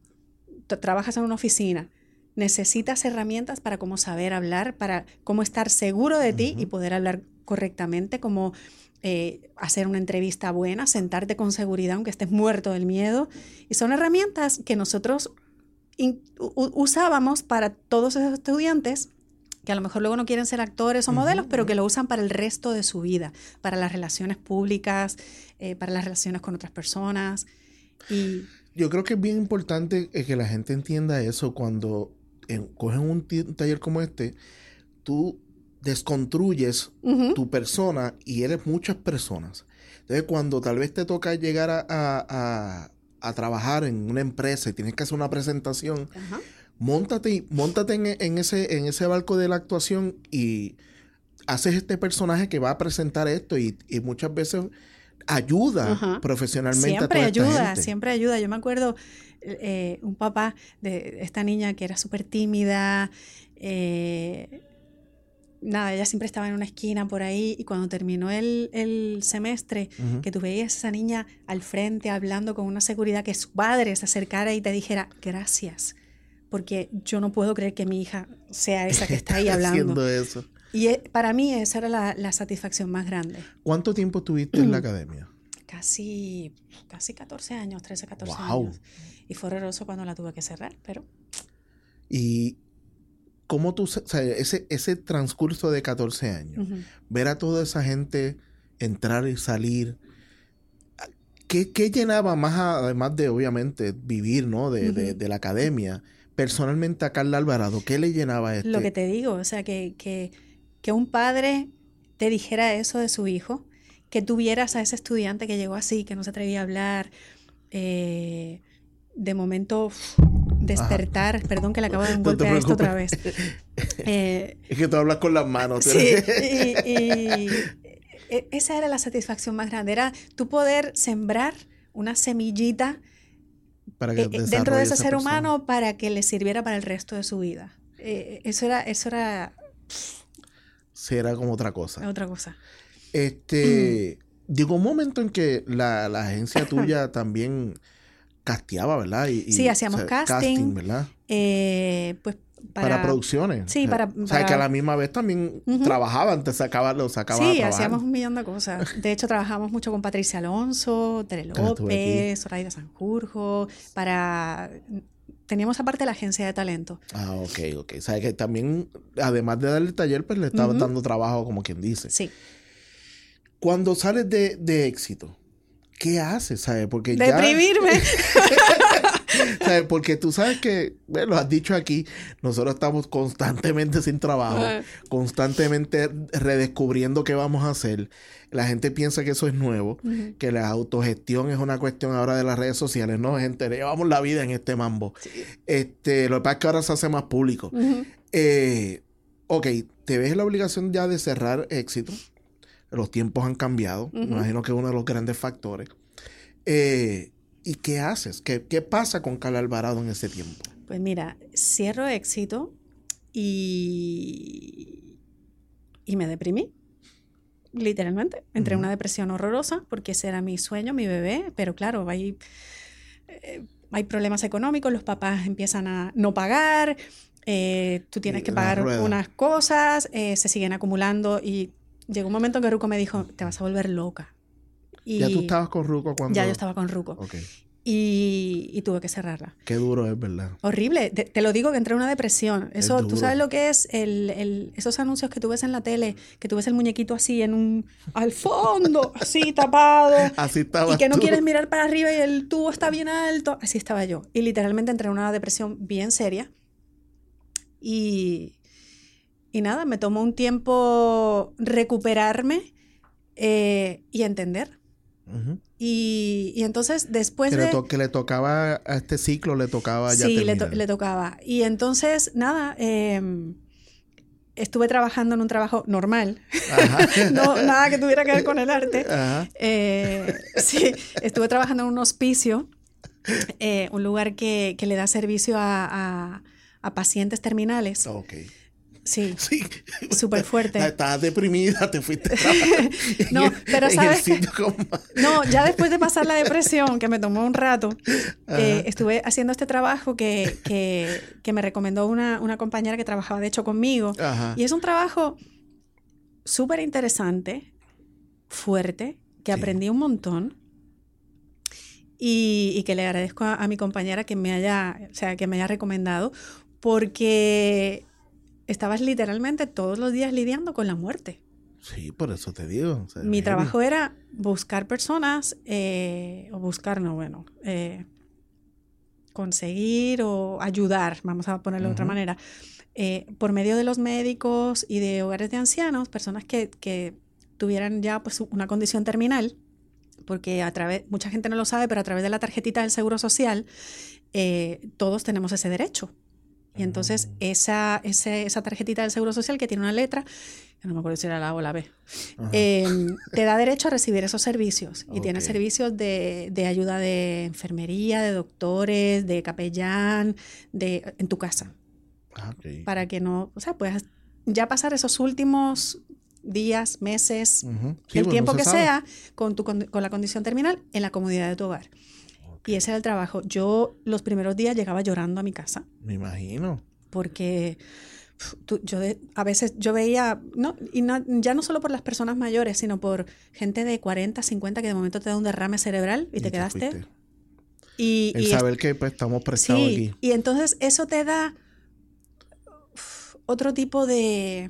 tú trabajas en una oficina, necesitas herramientas para cómo saber hablar, para cómo estar seguro de ti uh-huh. y poder hablar correctamente, cómo eh, hacer una entrevista buena, sentarte con seguridad aunque estés muerto del miedo. Y son herramientas que nosotros in, u, usábamos para todos esos estudiantes que a lo mejor luego no quieren ser actores o uh-huh. modelos, pero que lo usan para el resto de su vida, para las relaciones públicas, eh, para las relaciones con otras personas. Y yo creo que es bien importante que la gente entienda eso cuando En, cogen un, t- un taller como este, tú desconstruyes uh-huh. tu persona y eres muchas personas. Entonces, cuando tal vez te toca llegar a, a, a, a trabajar en una empresa y tienes que hacer una presentación, uh-huh. móntate, móntate en, en, ese, en ese barco de la actuación y haces este personaje que va a presentar esto y, y muchas veces ayuda uh-huh. profesionalmente siempre a toda ayuda, esta gente. Siempre ayuda. Yo me acuerdo eh, un papá de esta niña que era súper tímida, eh, nada, ella siempre estaba en una esquina por ahí, y cuando terminó el, el semestre, uh-huh. que tú veías a esa niña al frente hablando con una seguridad, que su padre se acercara y te dijera gracias, porque yo no puedo creer que mi hija sea esa que está ahí hablando. Haciendo eso. Y para mí esa era la, la satisfacción más grande. ¿Cuánto tiempo estuviste en la academia? Casi, casi catorce años, trece, catorce wow. años. Y fue horroroso cuando la tuve que cerrar, pero... Y cómo tú, o sea, ese, ese transcurso de catorce años, uh-huh. ver a toda esa gente entrar y salir, ¿qué, qué llenaba más, a, además de obviamente vivir, ¿no? De, uh-huh. de, de la academia, personalmente a Carla Alvarado, ¿qué le llenaba a este? Lo que te digo, o sea, que, que, que un padre te dijera eso de su hijo, que tuvieras a ese estudiante que llegó así, que no se atrevía a hablar, eh, de momento uf, despertar, Ajá. perdón que le acabo de dar un golpe no a esto otra vez. Eh, es que tú hablas con las manos. Sí, y, y esa era la satisfacción más grande, era tú poder sembrar una semillita para que eh, dentro de ese ser persona. humano para que le sirviera para el resto de su vida. Eh, eso era, eso era... Sí, era como otra cosa. Otra cosa. Este, mm. Llegó un momento en que la, la agencia tuya también casteaba, ¿verdad? Y, sí, hacíamos o sea, casting, casting, ¿verdad? Eh, pues para, para producciones. Sí, para... O sea, para... que a la misma vez también uh-huh. trabajaban, te sacaban, lo sacaban sí, a trabajar. Sí, hacíamos un millón de cosas. De hecho, trabajamos mucho con Patricia Alonso, Tere López, Zoraida Sanjurjo, para... Teníamos aparte la agencia de talento. Ah, ok, ok. O sea, que también, además de darle el taller, pues le estabas uh-huh. dando trabajo, como quien dice. Sí. Cuando sales de, de éxito, ¿qué haces? ¿Sabes? Porque Deprimirme. Ya... ¿Sabes? Porque tú sabes que, bueno, lo has dicho aquí, nosotros estamos constantemente sin trabajo, uh-huh. constantemente redescubriendo qué vamos a hacer. La gente piensa que eso es nuevo, uh-huh. que la autogestión es una cuestión ahora de las redes sociales. No, gente, llevamos la vida en este mambo. Sí. Este, lo que pasa es que ahora se hace más público. Uh-huh. Eh, ok, te ves en la obligación ya de cerrar Éxito. Los tiempos han cambiado. Uh-huh. Me imagino que es uno de los grandes factores. Eh, ¿Y qué haces? ¿Qué, ¿Qué pasa con Carla Alvarado en ese tiempo? Pues mira, cierro Éxito y, y me deprimí. Literalmente. Entré uh-huh. en una depresión horrorosa porque ese era mi sueño, mi bebé. Pero claro, hay, eh, hay problemas económicos, los papás empiezan a no pagar, eh, tú tienes que pagar unas cosas, eh, se siguen acumulando y llegó un momento en que Ruco me dijo, te vas a volver loca. Y ¿Ya tú estabas con Ruco cuando...? Ya yo estaba con Ruco. Okay. Y, y tuve que cerrarla. Qué duro es, ¿verdad? Horrible. Te, te lo digo que entré en una depresión. Eso, ¿tú sabes lo que es? El, el, esos anuncios que tú ves en la tele, que tú ves el muñequito así en un... al fondo, así tapado. Así estaba. Y que no tú. quieres mirar para arriba y el tubo está bien alto. Así estaba yo. Y literalmente entré en una depresión bien seria. Y... Y nada, me tomó un tiempo recuperarme eh, y entender. Uh-huh. Y, y entonces después que de... Le to- que le tocaba a este ciclo, le tocaba ya Sí, terminar. le, to- le tocaba. Y entonces, nada, eh, estuve trabajando en un trabajo normal. Ajá. No, nada que tuviera que ver con el arte. Ajá. Eh, sí, estuve trabajando en un hospicio, eh, un lugar que, que le da servicio a, a, a pacientes terminales. Ok. Sí, sí. Súper fuerte. Estabas deprimida, te fuiste a no, pero ¿sabes? Como... No, ya después de pasar la depresión, que me tomó un rato, eh, estuve haciendo este trabajo que, que, que me recomendó una, una compañera que trabajaba de hecho conmigo. Ajá. Y es un trabajo súper interesante, fuerte, que sí. aprendí un montón. Y, y que le agradezco a, a mi compañera que me haya, o sea, que me haya recomendado, porque estabas literalmente todos los días lidiando con la muerte. Sí, por eso te digo. O sea, mi trabajo era buscar personas, eh, o buscar, no, bueno, eh, conseguir o ayudar, vamos a ponerlo uh-huh. de otra manera, eh, por medio de los médicos y de hogares de ancianos, personas que, que tuvieran ya pues, una condición terminal, porque a través, mucha gente no lo sabe, pero a través de la tarjetita del Seguro Social, eh, todos tenemos ese derecho. Y entonces esa, ese, esa tarjetita del Seguro Social que tiene una letra, que no me acuerdo si era la A o la B, eh, te da derecho a recibir esos servicios. Y okay. tiene servicios de, de ayuda de enfermería, de doctores, de capellán, de, en tu casa. Okay. Para que no, o sea, puedas ya pasar esos últimos días, meses, uh-huh. sí, el bueno, tiempo que sabe. sea, con, tu, con, con la condición terminal en la comodidad de tu hogar. Y ese era el trabajo. Yo los primeros días llegaba llorando a mi casa. Me imagino. Porque tú, yo de, a veces yo veía, no, y no, ya no solo por las personas mayores, sino por gente de cuarenta, cincuenta que de momento te da un derrame cerebral y, y te, te quedaste. Fuiste. Y, el y saber es, que pues, estamos prestados sí, aquí. Y entonces eso te da uf, otro tipo de,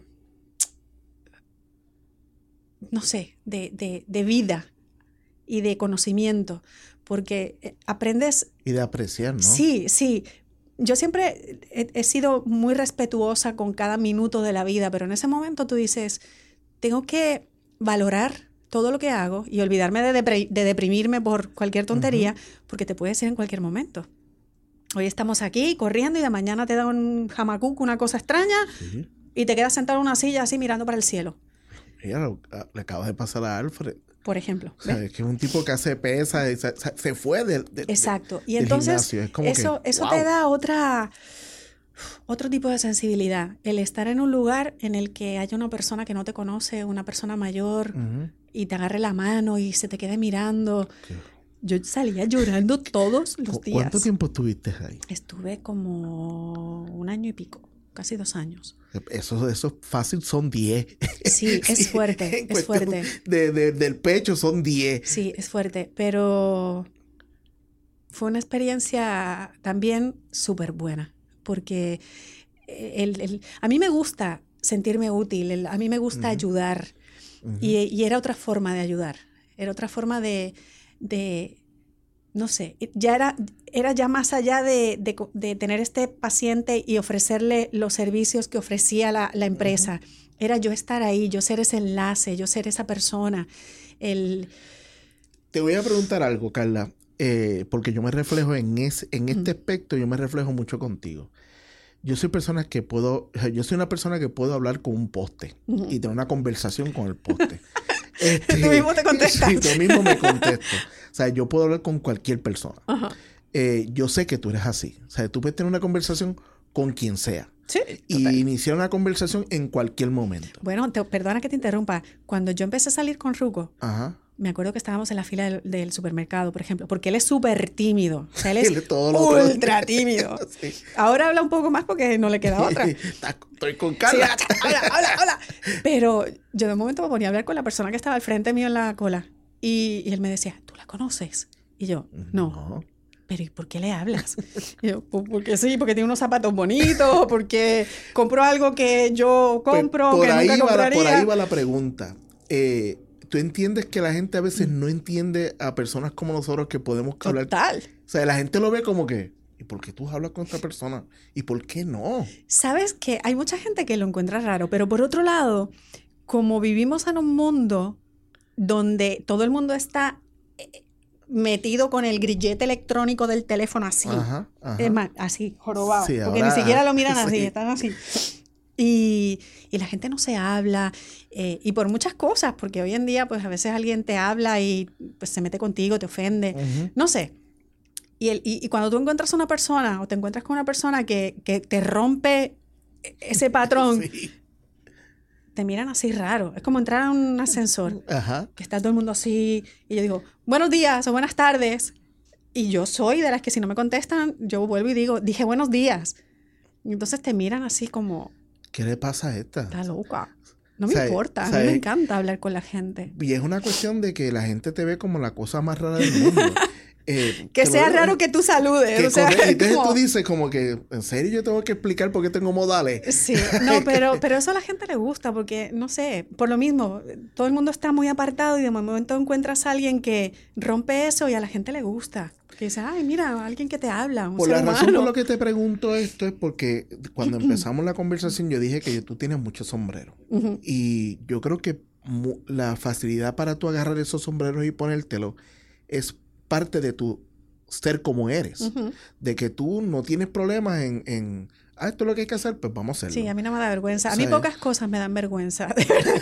no sé, de, de, de vida y de conocimiento. Porque aprendes... Y de apreciar, ¿no? Sí, sí. Yo siempre he, he sido muy respetuosa con cada minuto de la vida, pero en ese momento tú dices, tengo que valorar todo lo que hago y olvidarme de, depre- de deprimirme por cualquier tontería, uh-huh. porque te puede ser en cualquier momento. Hoy estamos aquí corriendo y de mañana te da un jamacuco, una cosa extraña, sí. y te quedas sentado en una silla así mirando para el cielo. Mira, le acabas de pasar a Alfred. Por ejemplo. O sea, es que es un tipo que hace pesa, y se, se fue del, del Exacto. Y entonces es como eso, que, eso wow. te da otra, otro tipo de sensibilidad. El estar en un lugar en el que haya una persona que no te conoce, una persona mayor, uh-huh. y te agarre la mano y se te quede mirando. Okay. Yo salía llorando todos los días. ¿Cuánto tiempo estuviste ahí? Estuve como un año y pico. Casi dos años. Eso, eso fácil son diez. Sí, es sí, fuerte, es fuerte. De, de, del pecho son diez. Sí, es fuerte, pero fue una experiencia también súper buena, porque el, el, a mí me gusta sentirme útil, el, a mí me gusta uh-huh. ayudar, uh-huh. y, y era otra forma de ayudar, era otra forma de... de no sé, ya era, era ya más allá de, de, de tener este paciente y ofrecerle los servicios que ofrecía la, la empresa. Uh-huh. Era yo estar ahí, yo ser ese enlace, yo ser esa persona. El... Te voy a preguntar algo, Carla, eh, porque yo me reflejo en, ese, en este uh-huh. aspecto, yo me reflejo mucho contigo. Yo soy persona que puedo, yo soy una persona que puedo hablar con un poste uh-huh. y tener una conversación con el poste. Este, tú mismo te contestas. Sí, yo mismo me contesto. O sea, yo puedo hablar con cualquier persona. Uh-huh. Eh, yo sé que tú eres así. O sea, tú puedes tener una conversación con quien sea. Sí. Y total. iniciar una conversación en cualquier momento. Bueno, te, perdona que te interrumpa. Cuando yo empecé a salir con Ruco, Ajá. me acuerdo que estábamos en la fila del, del supermercado, por ejemplo, porque él es súper tímido. O sea, él es él es todo ultra otro. tímido. Sí. Ahora habla un poco más porque no le queda otra. Estoy con Carla. Sí, hola, hola, hola. Pero yo de un momento me ponía a hablar con la persona que estaba al frente mío en la cola. Y, y él me decía, ¿tú la conoces? Y yo, no. no. Pero ¿y por qué le hablas? Y yo, pues porque sí, porque tiene unos zapatos bonitos, porque compro algo que yo compro, pues por que ahí nunca compraría. Va la, por ahí va la pregunta. Eh, ¿Tú entiendes que la gente a veces no entiende a personas como nosotros que podemos hablar? Total. O sea, la gente lo ve como que, ¿y por qué tú hablas con esta persona? ¿Y por qué no? Sabes que hay mucha gente que lo encuentra raro, pero por otro lado, como vivimos en un mundo donde todo el mundo está metido con el grillete electrónico del teléfono así. Ajá, ajá. Es más, así, jorobado. Sí, porque ahora, ni siquiera lo miran así, sí. están así. Y, y la gente no se habla. Eh, y por muchas cosas, porque hoy en día, pues a veces alguien te habla y pues, se mete contigo, te ofende. Uh-huh. No sé. Y, el, y, y cuando tú encuentras una persona o te encuentras con una persona que, que te rompe ese patrón, sí. te miran así raro. Es como entrar a un ascensor, Ajá. que está todo el mundo así, y yo digo, buenos días o buenas tardes. Y yo soy de las que si no me contestan, yo vuelvo y digo, dije buenos días. Y entonces te miran así como... ¿Qué le pasa a esta? Está loca. No me o sea, importa, o a sea, mí me encanta hablar con la gente. Y es una cuestión de que la gente te ve como la cosa más rara del mundo. Eh, que sea digo, raro que tú saludes. Que o sea, corre, y entonces como... tú dices como que, ¿en serio yo tengo que explicar por qué tengo modales? Sí, no, pero, pero eso a la gente le gusta porque, no sé, por lo mismo, todo el mundo está muy apartado y de momento encuentras a alguien que rompe eso y a la gente le gusta. Porque dice, ay, mira, alguien que te habla, un Por ser la humano. razón por la que te pregunto esto es porque cuando empezamos la conversación yo dije que tú tienes muchos sombreros. Uh-huh. Y yo creo que mu- la facilidad para tú agarrar esos sombreros y ponértelo es parte de tu ser como eres. Uh-huh. De que tú no tienes problemas en, en, ah, esto es lo que hay que hacer, pues vamos a hacerlo. Sí, a mí no me da vergüenza. A o mí sea, pocas cosas me dan vergüenza.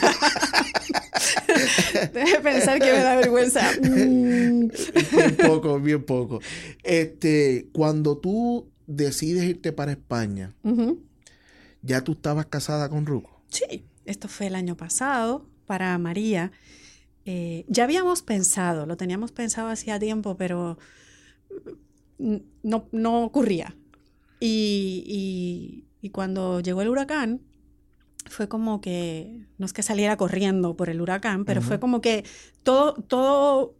Deje pensar que me da vergüenza. Mm. Bien poco, bien poco. Este, cuando tú decides irte para España, uh-huh. ¿ya tú estabas casada con Ruco? Sí, esto fue el año pasado para María. Eh, ya habíamos pensado, lo teníamos pensado hacía tiempo, pero no, no ocurría. Y, y, y cuando llegó el huracán, fue como que, no es que saliera corriendo por el huracán, pero uh-huh. fue como que todo, todo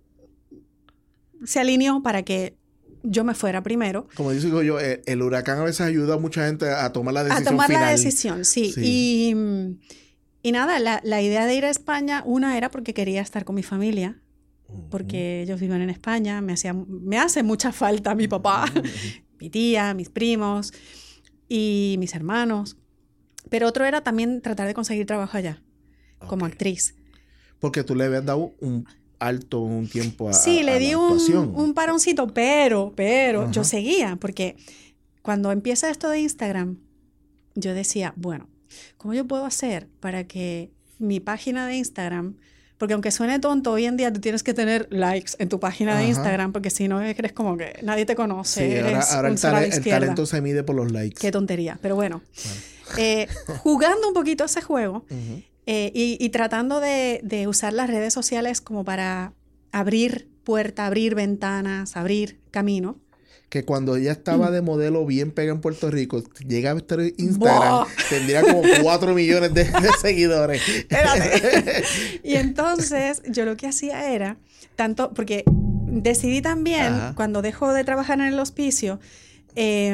se alineó para que yo me fuera primero. Como digo yo, el, el huracán a veces ayuda a mucha gente a tomar la decisión A tomar final. la decisión, sí. sí. Y, y nada, la, la idea de ir a España, una era porque quería estar con mi familia, uh-huh. porque ellos viven en España, me, hacía, me hace mucha falta mi papá, uh-huh. mi tía, mis primos y mis hermanos. Pero otro era también tratar de conseguir trabajo allá, okay. como actriz. Porque tú le habías dado un alto un tiempo a Sí, a, le a di un, un paroncito, pero, pero uh-huh. yo seguía. Porque cuando empieza esto de Instagram, yo decía, bueno, ¿cómo yo puedo hacer para que mi página de Instagram... Porque aunque suene tonto, hoy en día tú tienes que tener likes en tu página Ajá. de Instagram, porque si no eres como que nadie te conoce. Sí, eres ahora, ahora un el, tale- el talento se mide por los likes. Qué tontería, pero bueno. bueno. Eh, jugando un poquito ese juego uh-huh. eh, y, y tratando de, de usar las redes sociales como para abrir puertas, abrir ventanas, abrir camino. Que cuando ella estaba de modelo bien pega en Puerto Rico, llegaba a estar en Instagram, ¡Boh! Tendría como cuatro millones de, de seguidores. Espérate. Y entonces yo lo que hacía era, tanto, porque decidí también, Ajá. cuando dejo de trabajar en el hospicio, eh,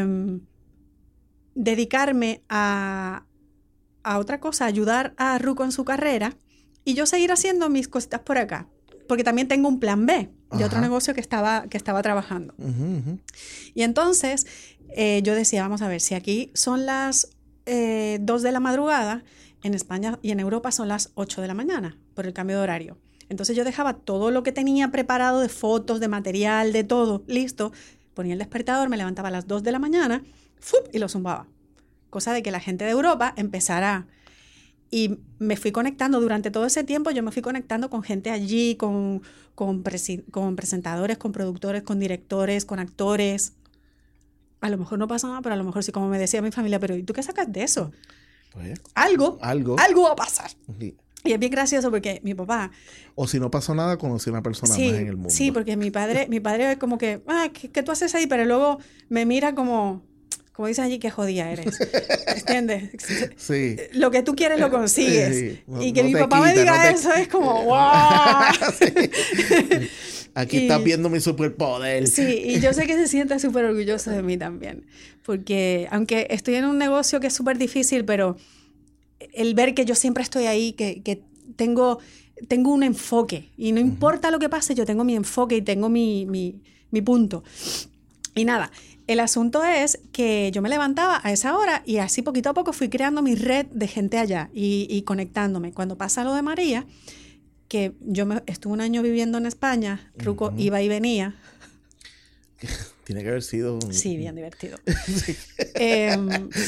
dedicarme a, a otra cosa, ayudar a Ruco en su carrera y yo seguir haciendo mis cositas por acá. Porque también tengo un plan B de Ajá. otro negocio que estaba, que estaba trabajando. Uh-huh, uh-huh. Y entonces eh, yo decía, vamos a ver, si aquí son las eh, dos de la madrugada, en España y en Europa son las ocho de la mañana por el cambio de horario. Entonces yo dejaba todo lo que tenía preparado de fotos, de material, de todo, listo. Ponía el despertador, me levantaba a las dos de la mañana ¡fup! Y lo zumbaba. cosa de que la gente de Europa empezara. Y me fui conectando durante todo ese tiempo, yo me fui conectando con gente allí, con, con, presi- con presentadores, con productores, con directores, con actores. A lo mejor no pasa nada, pero a lo mejor sí, como me decía mi familia, pero ¿y tú qué sacas de eso? Pues, algo, algo, algo va a pasar. Sí. Y es bien gracioso porque mi papá... O si no pasó nada, conocí a una persona sí, más en el mundo. Sí, porque mi padre, mi padre es como que, ah, ¿qué, ¿qué tú haces ahí? Pero luego me mira como, como dicen allí, qué jodida eres. ¿Entiendes? Sí. Lo que tú quieres lo consigues. Sí. No, y que no mi te papá quita, me diga no te... eso es como, ¡wow! Sí. Aquí y, estás viendo mi superpoder. Sí, y yo sé que se siente súper orgulloso de mí también. Porque aunque estoy en un negocio que es súper difícil, pero el ver que yo siempre estoy ahí, que, que tengo, tengo un enfoque. Y no uh-huh. importa lo que pase, yo tengo mi enfoque y tengo mi, mi, mi punto. Y nada, el asunto es que yo me levantaba a esa hora y así poquito a poco fui creando mi red de gente allá y, y conectándome. Cuando pasa lo de María, que yo me, estuve un año viviendo en España, Truco uh-huh. iba y venía. Tiene que haber sido... Un... Sí, bien divertido. sí. eh,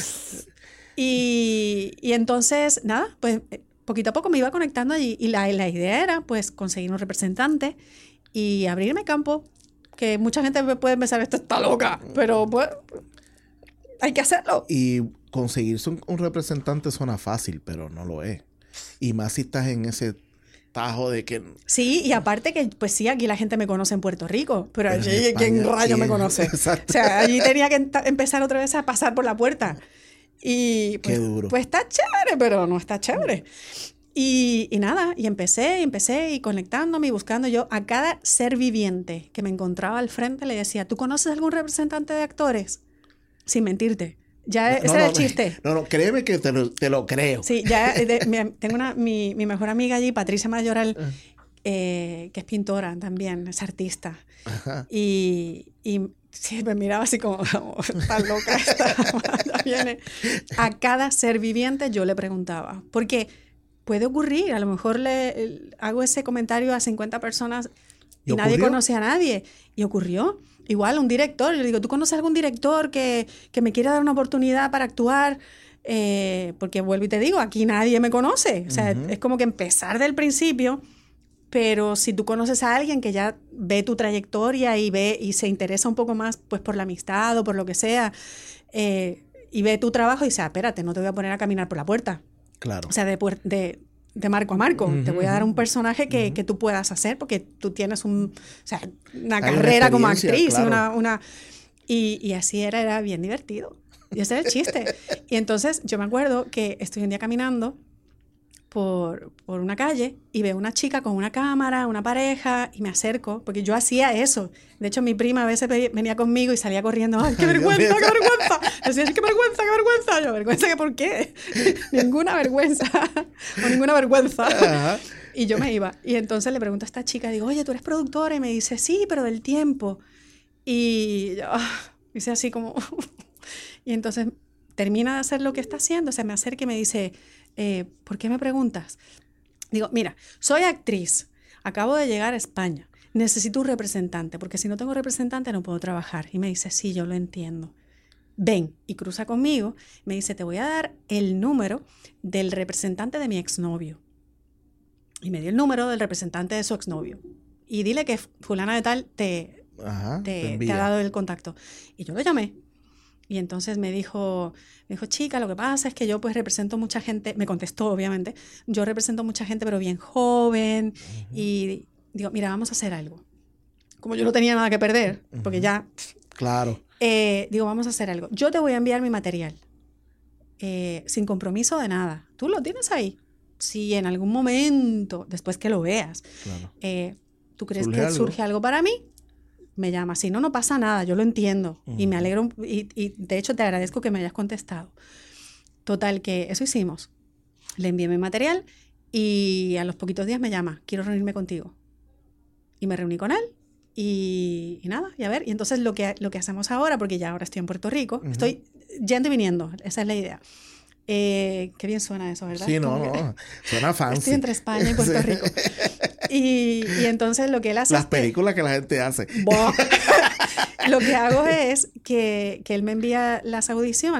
y, y entonces, nada, pues poquito a poco me iba conectando allí y la, la idea era pues conseguir un representante y abrirme campo, que mucha gente puede pensar, esto está loca, pero pues hay que hacerlo. Y conseguirse un, un representante suena fácil, pero no lo es. Y más si estás en ese tajo de que... Sí, y aparte que, pues sí, aquí la gente me conoce en Puerto Rico, pero, pero allí, ¿quién rayo me conoce? Exacto. O sea, allí tenía que ent- empezar otra vez a pasar por la puerta. Y pues, Qué duro. Pues está chévere, pero no está chévere. Y, y nada, y empecé, y empecé, y conectándome y buscando. Yo a cada ser viviente que me encontraba al frente le decía, ¿tú conoces algún representante de actores? Sin mentirte. Ya, no, ese no, era el chiste. No, no, créeme que te lo, te lo creo. Sí, ya de, mi, tengo una, mi, mi mejor amiga allí, Patricia Mayoral, uh. eh, que es pintora también, es artista. Ajá. Y, y sí, me miraba así como, está loca esta, ya viene. A cada ser viviente yo le preguntaba, porque puede ocurrir, a lo mejor le, le hago ese comentario a cincuenta personas y, ¿Y nadie conoce a nadie. Y ocurrió. Igual un director, yo le digo, ¿tú conoces algún director que, que me quiera dar una oportunidad para actuar? Eh, porque vuelvo y te digo, aquí nadie me conoce. O sea, uh-huh. es como que empezar del principio, pero si tú conoces a alguien que ya ve tu trayectoria y ve y se interesa un poco más pues por la amistad o por lo que sea, eh, y ve tu trabajo y dice, ah, espérate, no te voy a poner a caminar por la puerta. Claro. O sea, de, de, de marco a marco. Uh-huh. Te voy a dar un personaje que, uh-huh. que tú puedas hacer porque tú tienes un, o sea, una Hay carrera una como actriz. Claro. Y, una, una, y, y así era, era bien divertido. Y ese era el chiste. Y entonces yo me acuerdo que estoy un día caminando por, por una calle y veo una chica con una cámara, una pareja, y me acerco, porque yo hacía eso. De hecho, mi prima a veces venía conmigo y salía corriendo. ¡Ay, qué vergüenza, qué vergüenza! Decía, qué vergüenza, qué vergüenza. Yo, ¿vergüenza que por qué? Ninguna vergüenza. O ninguna vergüenza. Ajá. Y yo me iba. Y entonces le pregunto a esta chica, digo, oye, ¿tú eres productora? Y me dice, sí, pero del tiempo. Y yo, hice así como... Y entonces termina de hacer lo que está haciendo, se me acerca y me dice... Eh, ¿por qué me preguntas? Digo, mira, soy actriz, acabo de llegar a España, necesito un representante, porque si no tengo representante no puedo trabajar. Y me dice, sí, yo lo entiendo. Ven, y cruza conmigo, me dice, te voy a dar el número del representante de mi exnovio. Y me dio el número del representante de su exnovio. Y dile que fulana de tal te, Ajá, te, te, te ha dado el contacto. Y yo lo llamé. Y entonces me dijo, me dijo, chica, lo que pasa es que yo pues represento mucha gente, me contestó obviamente, yo represento mucha gente pero bien joven, uh-huh. y digo, mira, vamos a hacer algo. Como yo no tenía nada que perder, uh-huh. porque ya... Claro. Eh, digo, vamos a hacer algo. Yo te voy a enviar mi material, eh, sin compromiso de nada. Tú lo tienes ahí. Si en algún momento, después que lo veas, claro. eh, ¿tú crees ¿Surge que algo? surge algo para mí? Me llama. Si no, no pasa nada. Yo lo entiendo. Uh-huh. Y me alegro. Y, y de hecho, te agradezco que me hayas contestado. Total, que eso hicimos. Le envié mi material y a los poquitos días me llama. Quiero reunirme contigo. Y me reuní con él. Y, y nada, y a ver. Y entonces lo que, lo que hacemos ahora, porque ya ahora estoy en Puerto Rico, uh-huh. estoy yendo y viniendo. Esa es la idea. Eh, qué bien suena eso, ¿verdad? Sí, no, no. Suena fancy. Estoy entre España y Puerto Rico. Y, y entonces lo que él hace... Las es películas que, que la gente hace. Lo que hago es que, que él me envía las audiciones,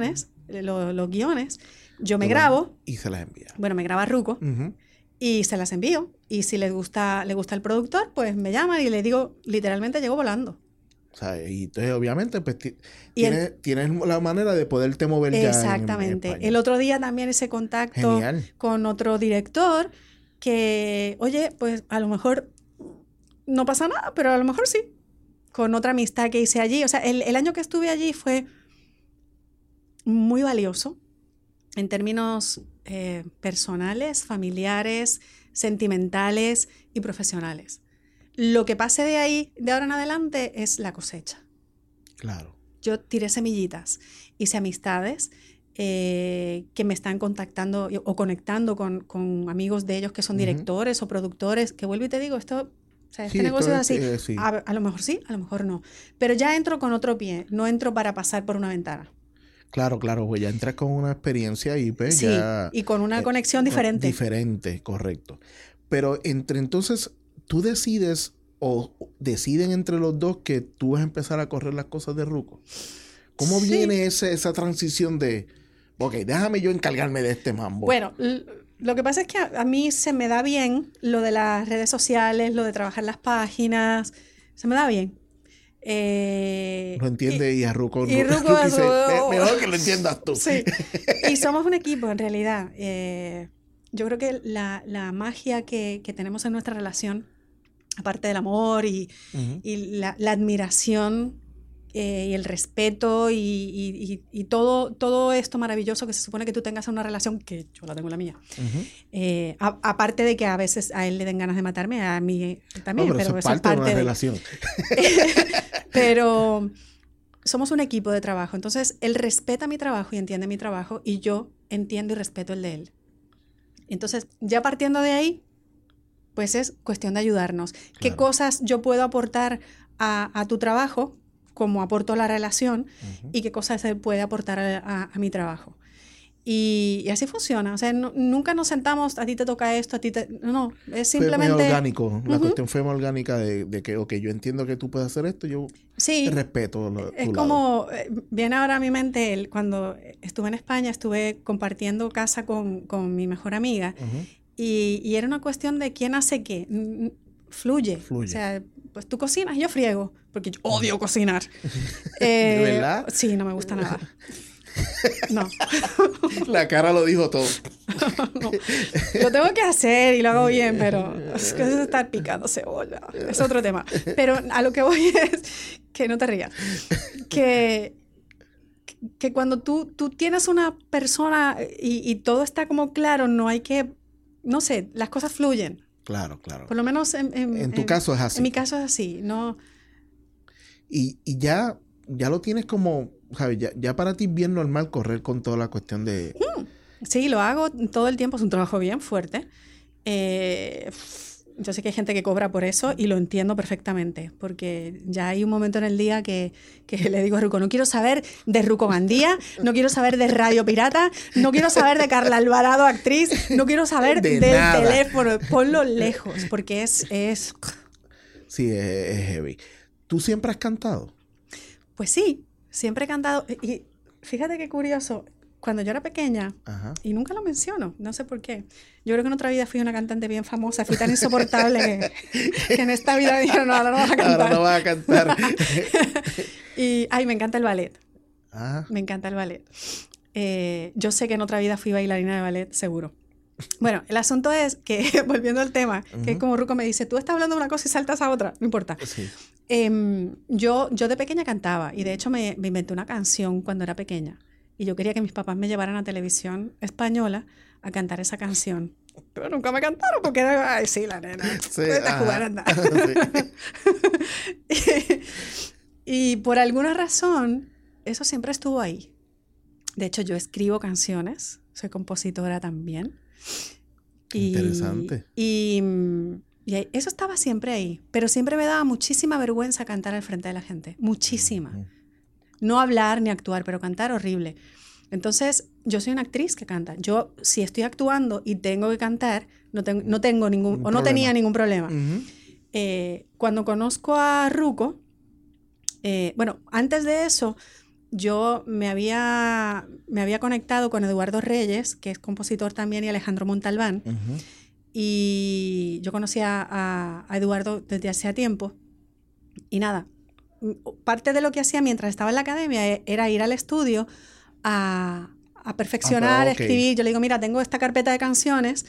lo, los guiones, yo me Bueno, grabo. Y se las envía. Bueno, me graba Ruco. Uh-huh. Y se las envío. Y si le gusta, le gusta el productor, pues me llaman y le digo, literalmente llego volando. O sea, y entonces obviamente pues, Y tienes, el- tienes la manera de poderte mover ya en- en Exactamente. España. El otro día también ese contacto Genial. con otro director que, oye, pues a lo mejor no pasa nada, pero a lo mejor sí. Con otra amistad que hice allí. O sea, el, el año que estuve allí fue muy valioso en términos eh, personales, familiares, sentimentales y profesionales. Lo que pase de ahí, de ahora en adelante, es la cosecha. Claro. Yo tiré semillitas, hice amistades eh, que me están contactando o conectando con, con amigos de ellos que son Ujú. directores o productores, que vuelvo y te digo, esto, o sea, este Sí, negocio es esto así. es, eh, sí. A, a lo mejor sí, a lo mejor no. Pero ya entro con otro pie, no entro para pasar por una ventana. Claro, claro, pues ya entras con una experiencia y pues Sí, ya... y con una eh, conexión no, diferente. Diferente, correcto. Pero entre entonces, tú decides o deciden entre los dos que tú vas a empezar a correr las cosas de Ruco. ¿Cómo Sí. viene ese, esa transición de, ok, déjame yo encargarme de este mambo? Bueno, l- lo que pasa es que a, a mí se me da bien lo de las redes sociales, lo de trabajar las páginas, se me da bien. Eh, Lo entiende y, a Ruco, y Ru- Ruco Ruco es- dice, "Me- mejor que lo entiendas tú". Sí, y somos un equipo en realidad. Eh, yo creo que la, la magia que, que tenemos en nuestra relación, aparte del amor y, Ujú. y la, la admiración eh, y el respeto y, y- y- y todo, todo esto maravilloso que se supone que tú tengas en una relación, que yo la tengo en la mía. Ujú. Eh, a- aparte de que a veces a él le den ganas de matarme, a mí también, No, pero, pero eso es parte, de una de- relación. Pero somos un equipo de trabajo, entonces él respeta mi trabajo y entiende mi trabajo y yo entiendo y respeto el de él. Entonces, ya partiendo de ahí, pues es cuestión de ayudarnos. ¿Qué Claro. cosas yo puedo aportar a, a tu trabajo, como aporto a la relación, Ujú. y qué cosas él puede aportar a, a- a mi trabajo? Y, y así funciona. O sea, no- nunca nos sentamos, a ti te toca esto, a ti te... No, es Fue más simplemente... orgánico. La Ujú. cuestión fue más orgánica de, de que, ok, yo entiendo que tú puedes hacer esto, yo Sí, te respeto lo- es tu lado. como, eh, viene ahora a mi mente, el- cuando estuve en España, estuve compartiendo casa con, con mi mejor amiga Ujú. y, y era una cuestión de quién hace qué. Mm, mm, Fluye. Fluye. O sea, pues tú cocinas, yo friego, porque yo odio cocinar. ¿De verdad? Sí, no me gusta nada. No, La cara lo dijo todo. no. Lo tengo que hacer y lo hago bien, pero es que es estar picando cebolla. Es otro tema. Pero a lo que voy es que no te rías. Que, que cuando tú, tú tienes una persona y, y todo está como claro, no hay que, no sé, las cosas fluyen. Claro, claro. Por lo menos en, en, En tu caso es así. En mi caso es así. No, Y, y ya, ya lo tienes como, ¿sabes? Ya, ya para ti es bien normal correr con toda la cuestión de... sí, lo hago todo el tiempo. Es un trabajo bien fuerte. Eh, yo sé que hay gente que cobra por eso y lo entiendo perfectamente, porque ya hay un momento en el día que, que le digo a Ruco, no quiero saber de Ruco Gandía, no quiero saber de Radio Pirata, no quiero saber de Carla Alvarado, actriz, no quiero saber De del nada. teléfono. Ponlo lejos, porque es, es... Sí, es, es heavy. ¿Tú siempre has cantado? Pues sí, siempre he cantado. Y y fíjate qué curioso, cuando yo era pequeña, Ajá. y nunca lo menciono, no sé por qué. Yo creo que en otra vida fui una cantante bien famosa, fui tan insoportable que, que en esta vida me dijeron, no, ahora no vas a cantar. Ahora no vas a cantar. Y, ay, me encanta el ballet, Ajá. me encanta el ballet. Eh, yo sé que en otra vida fui bailarina de ballet, seguro. Bueno, el asunto es que, volviendo al tema, que Ujú. como Ruco me dice, tú estás hablando de una cosa y saltas a otra, no importa. Sí. Em, yo, yo de pequeña cantaba y de hecho me, me inventé una canción cuando era pequeña y yo quería que mis papás me llevaran a televisión española a cantar esa canción. Pero nunca me cantaron porque era, ay, sí, la nena, Sí, vete a ajá. jugar, anda. Sí. Y por alguna razón, eso siempre estuvo ahí. De hecho, yo escribo canciones, soy compositora también. Y, Interesante. Y, mm, y ahí- eso estaba siempre ahí, pero siempre me daba muchísima vergüenza cantar al frente de la gente, muchísima. Ujú. No hablar ni actuar, pero cantar horrible. Entonces, yo soy una actriz que canta. Yo, si estoy actuando y tengo que cantar, no, tengo no tengo ningún, Ningún o no problema. tenía ningún problema. Ujú. Eh, cuando conozco a Ruco, eh, bueno, antes de eso, yo me había, me había conectado con Eduardo Reyes, que es compositor también, y Alejandro Montalbán. Uh-huh. Y yo conocía a, a Eduardo desde hacía tiempo. Y nada, parte de lo que hacía mientras estaba en la academia era ir al estudio a, a perfeccionar, ah, okay. escribir. Yo le digo, mira, tengo esta carpeta de canciones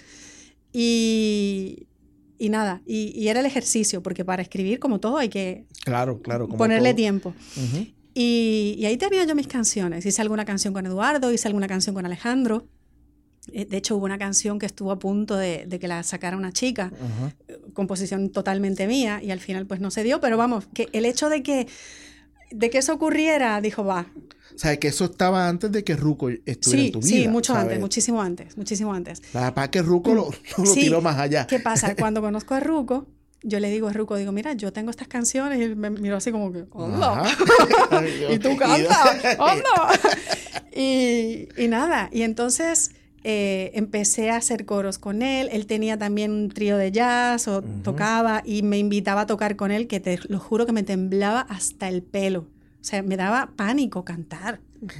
y... Y nada, y, y era el ejercicio, porque para escribir, como todo, hay que claro, claro, como ponerle todo. tiempo. Uh-huh. Y, y ahí tenía yo mis canciones. Hice alguna canción con Eduardo, hice alguna canción con Alejandro. De hecho, hubo una canción que estuvo a punto de, de que la sacara una chica, uh-huh. composición totalmente mía, y al final pues no se dio. Pero vamos, que el hecho de que, de que eso ocurriera, dijo, va. O sea, que eso estaba antes de que Ruko estuviera sí, en tu vida. Sí, mucho ¿sabes? antes, muchísimo antes, muchísimo antes. Para que Ruko lo, lo sí, tiró más allá. ¿Qué pasa? Cuando conozco a Ruko, yo le digo a Ruko, digo, mira, yo tengo estas canciones, y él me miró así como que, ¡hola! ¿Y tú cantas? ¡Hola! y, y nada, y entonces eh, empecé a hacer coros con él. Él tenía también un trío de jazz, o uh-huh. tocaba, y me invitaba a tocar con él, que te lo juro que me temblaba hasta el pelo. O sea, me daba pánico cantar.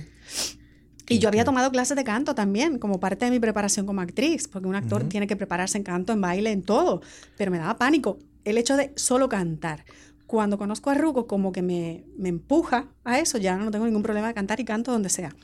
Y yo había tomado clases de canto también, como parte de mi preparación como actriz, porque un actor uh-huh. tiene que prepararse en canto, en baile, en todo. Pero me daba pánico el hecho de solo cantar. Cuando conozco a Ruko, como que me, me empuja a eso. Ya no tengo ningún problema de cantar y canto donde sea.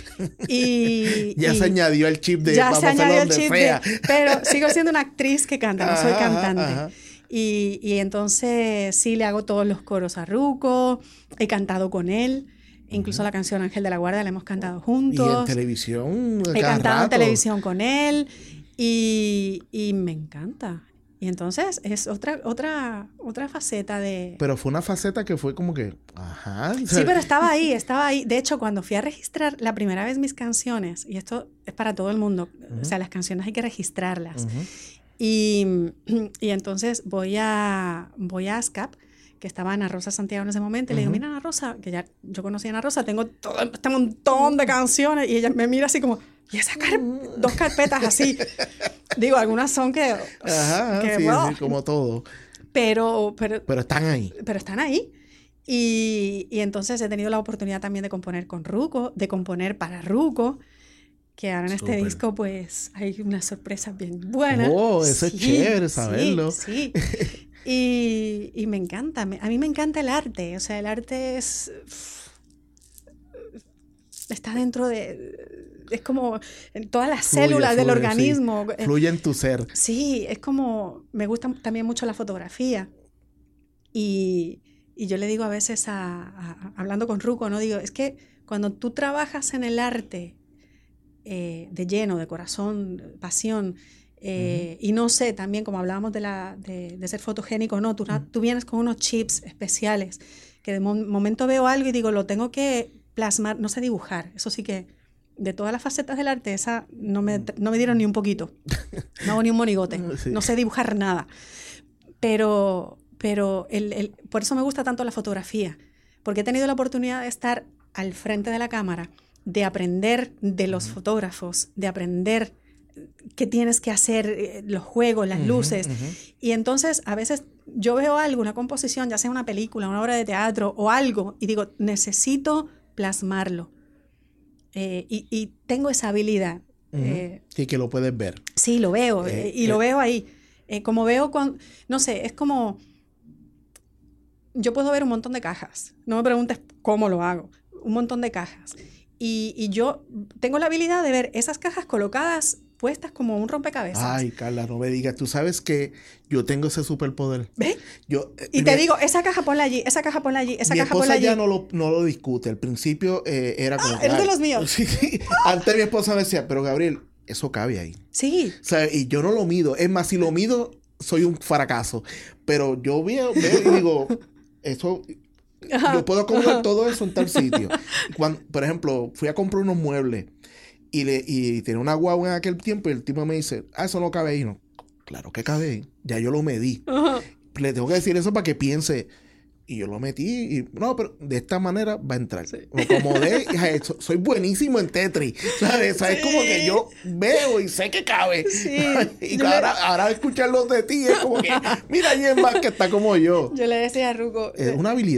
Y, ya y se añadió el chip de ya vamos se añadió el chip sea. de, pero sigo siendo una actriz que canta, no soy ajá, cantante. Ajá. Y, y entonces sí le hago todos los coros a Ruko, he cantado con él, incluso uh-huh. la canción Ángel de la Guardia la hemos cantado juntos. Y en televisión, he cantado rato. en televisión con él y, y me encanta. Y entonces es otra, otra, otra faceta de... Pero fue una faceta que fue como que... Ajá. O sea... Sí, pero estaba ahí, estaba ahí. De hecho, cuando fui a registrar la primera vez mis canciones, y esto es para todo el mundo, uh-huh. o sea, las canciones hay que registrarlas. Uh-huh. Y, y entonces voy a, voy a ASCAP, que estaba Ana Rosa Santiago en ese momento, y uh-huh. le digo, mira Ana Rosa, que ya yo conocí a Ana Rosa, tengo todo este montón de canciones, y ella me mira así como, y esas car- dos carpetas así. Digo, algunas son que... Ajá, que, sí, wow. sí, como todo. Pero, pero... Pero están ahí. Pero están ahí. Y, y entonces he tenido la oportunidad también de componer con Ruko, de componer para Ruko, que ahora en Super. Este disco pues hay unas sorpresas bien buenas. Oh, eso sí, es chévere saberlo. Sí, sí. y, y me encanta, me, a mí me encanta el arte, o sea, el arte es... está dentro de... es como en todas las fluye, células fluye, del organismo. Sí. Fluye en tu ser. Sí, es como... me gusta también mucho la fotografía. Y, y yo le digo a veces, a, a, hablando con Ruko, ¿no? Digo, es que cuando tú trabajas en el arte... Eh, de lleno, de corazón, pasión, eh, uh-huh. y no sé, también como hablábamos de, la, de, de ser fotogénico, no, tú, uh-huh. tú vienes con unos chips especiales, que de mo- momento veo algo y digo, lo tengo que plasmar, no sé dibujar, eso sí que, de todas las facetas del arte, esa no me, no me dieron ni un poquito, no hago ni un monigote, sí. no sé dibujar nada, pero, pero el, el, por eso me gusta tanto la fotografía, porque he tenido la oportunidad de estar al frente de la cámara, de aprender de los uh-huh. fotógrafos, de aprender qué tienes que hacer, eh, los juegos, las uh-huh, luces. Uh-huh. Y entonces, a veces yo veo algo, una composición, ya sea una película, una obra de teatro o algo, y digo, necesito plasmarlo. Eh, y, y tengo esa habilidad. Uh-huh. Eh, sí, que lo puedes ver. Sí, lo veo, eh, y eh, lo veo ahí. Eh, como veo, con, no sé, es como... yo puedo ver un montón de cajas. No me preguntes cómo lo hago. Un montón de cajas. Y, y yo tengo la habilidad de ver esas cajas colocadas, puestas como un rompecabezas. Ay, Carla, no me digas. Tú sabes que yo tengo ese superpoder. ¿Ves? Yo, eh, y te mi, digo, esa caja ponla allí, esa caja ponla allí, esa caja ponla allí. Mi esposa ya no lo, no lo discute. Al principio eh, era como... Ah, eres de los míos. Sí, sí. Antes mi esposa me decía, pero Gabriel, eso cabe ahí. Sí. O sea, y yo no lo mido. Es más, si lo mido, soy un fracaso. Pero yo veo, veo y digo, eso... Ajá, yo puedo acomodar ajá. todo eso en tal sitio. Cuando, por ejemplo, fui a comprar unos muebles y, le, y tenía una guagua en aquel tiempo y el tipo me dice, ah, eso no cabe ahí. No, claro que cabe ahí. Ya yo lo medí. Ajá. Le tengo que decir eso para que piense. Y yo lo metí y, no, pero de esta manera va a entrar. Sí. Lo acomodé. y, soy buenísimo en Tetris. ¿Sabes? ¿Sabes? Sí. Como que yo veo y sé que cabe. Sí. y ahora, le... ahora escucharlos de ti es como que, mira, alguien más que está como yo. Yo le decía a Ruko. Es una habilidad.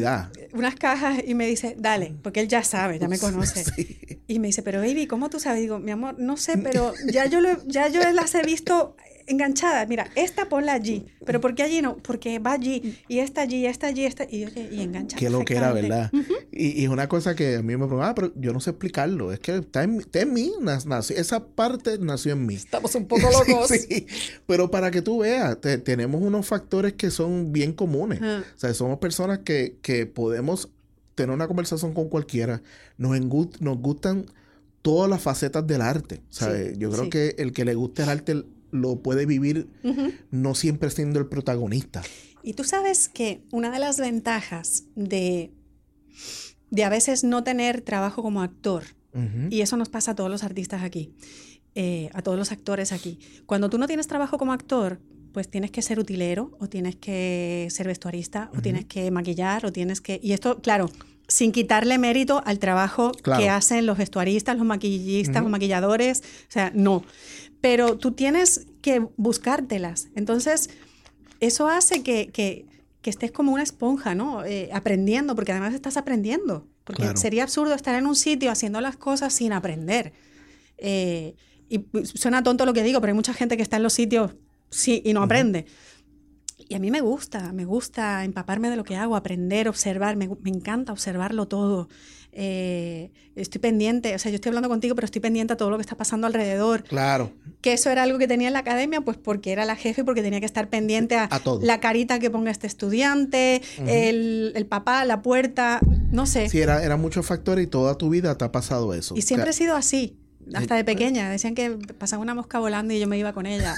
unas cajas y me dice, dale, porque él ya sabe, ya me conoce. Sí. Y me dice, pero baby, ¿cómo tú sabes? Digo, mi amor, no sé, pero ya yo, lo, ya yo las he visto enganchadas. Mira, esta ponla allí. ¿Pero por qué allí no? Porque va allí, y esta allí, esta allí, esta... Y, y engancha. Qué lo que era, ¿verdad? Uh-huh. y, y es una cosa que a mí me preguntaba, ah, pero yo no sé explicarlo. Es que está en, está en mí, nació, esa parte nació en mí. Estamos un poco locos. sí, sí. Pero para que tú veas, te, tenemos unos factores que son bien comunes. Uh-huh. O sea, somos personas que, que podemos tener una conversación con cualquiera. Nos, engu- nos gustan todas las facetas del arte. O sea, sí, yo creo sí. que el que le guste el arte lo puede vivir uh-huh. no siempre siendo el protagonista. Y tú sabes que una de las ventajas de, de a veces no tener trabajo como actor, uh-huh. y eso nos pasa a todos los artistas aquí, eh, a todos los actores aquí. Cuando tú no tienes trabajo como actor, pues tienes que ser utilero, o tienes que ser vestuarista, uh-huh. o tienes que maquillar, o tienes que... Y esto, claro, sin quitarle mérito al trabajo claro. que hacen los vestuaristas, los maquillistas, uh-huh. los maquilladores, o sea, no. Pero tú tienes que buscártelas. Entonces, eso hace que, que, que estés como una esponja, ¿no? Eh, aprendiendo, porque además estás aprendiendo. Porque claro. sería absurdo estar en un sitio haciendo las cosas sin aprender. Eh, y suena tonto lo que digo, pero hay mucha gente que está en los sitios sí, y no uh-huh. aprende. Y a mí me gusta, me gusta empaparme de lo que hago, aprender, observar. Me, me encanta observarlo todo. Eh, estoy pendiente, o sea, yo estoy hablando contigo, pero estoy pendiente a todo lo que está pasando alrededor. Claro. Que eso era algo que tenía en la academia, pues porque era la jefe y porque tenía que estar pendiente a, a todo. La carita que ponga este estudiante, uh-huh. el, el papá, la puerta, no sé. Sí, era, eran muchos factores y toda tu vida te ha pasado eso. Y siempre o sea, he sido así. Hasta de pequeña. Decían que pasaba una mosca volando y yo me iba con ella.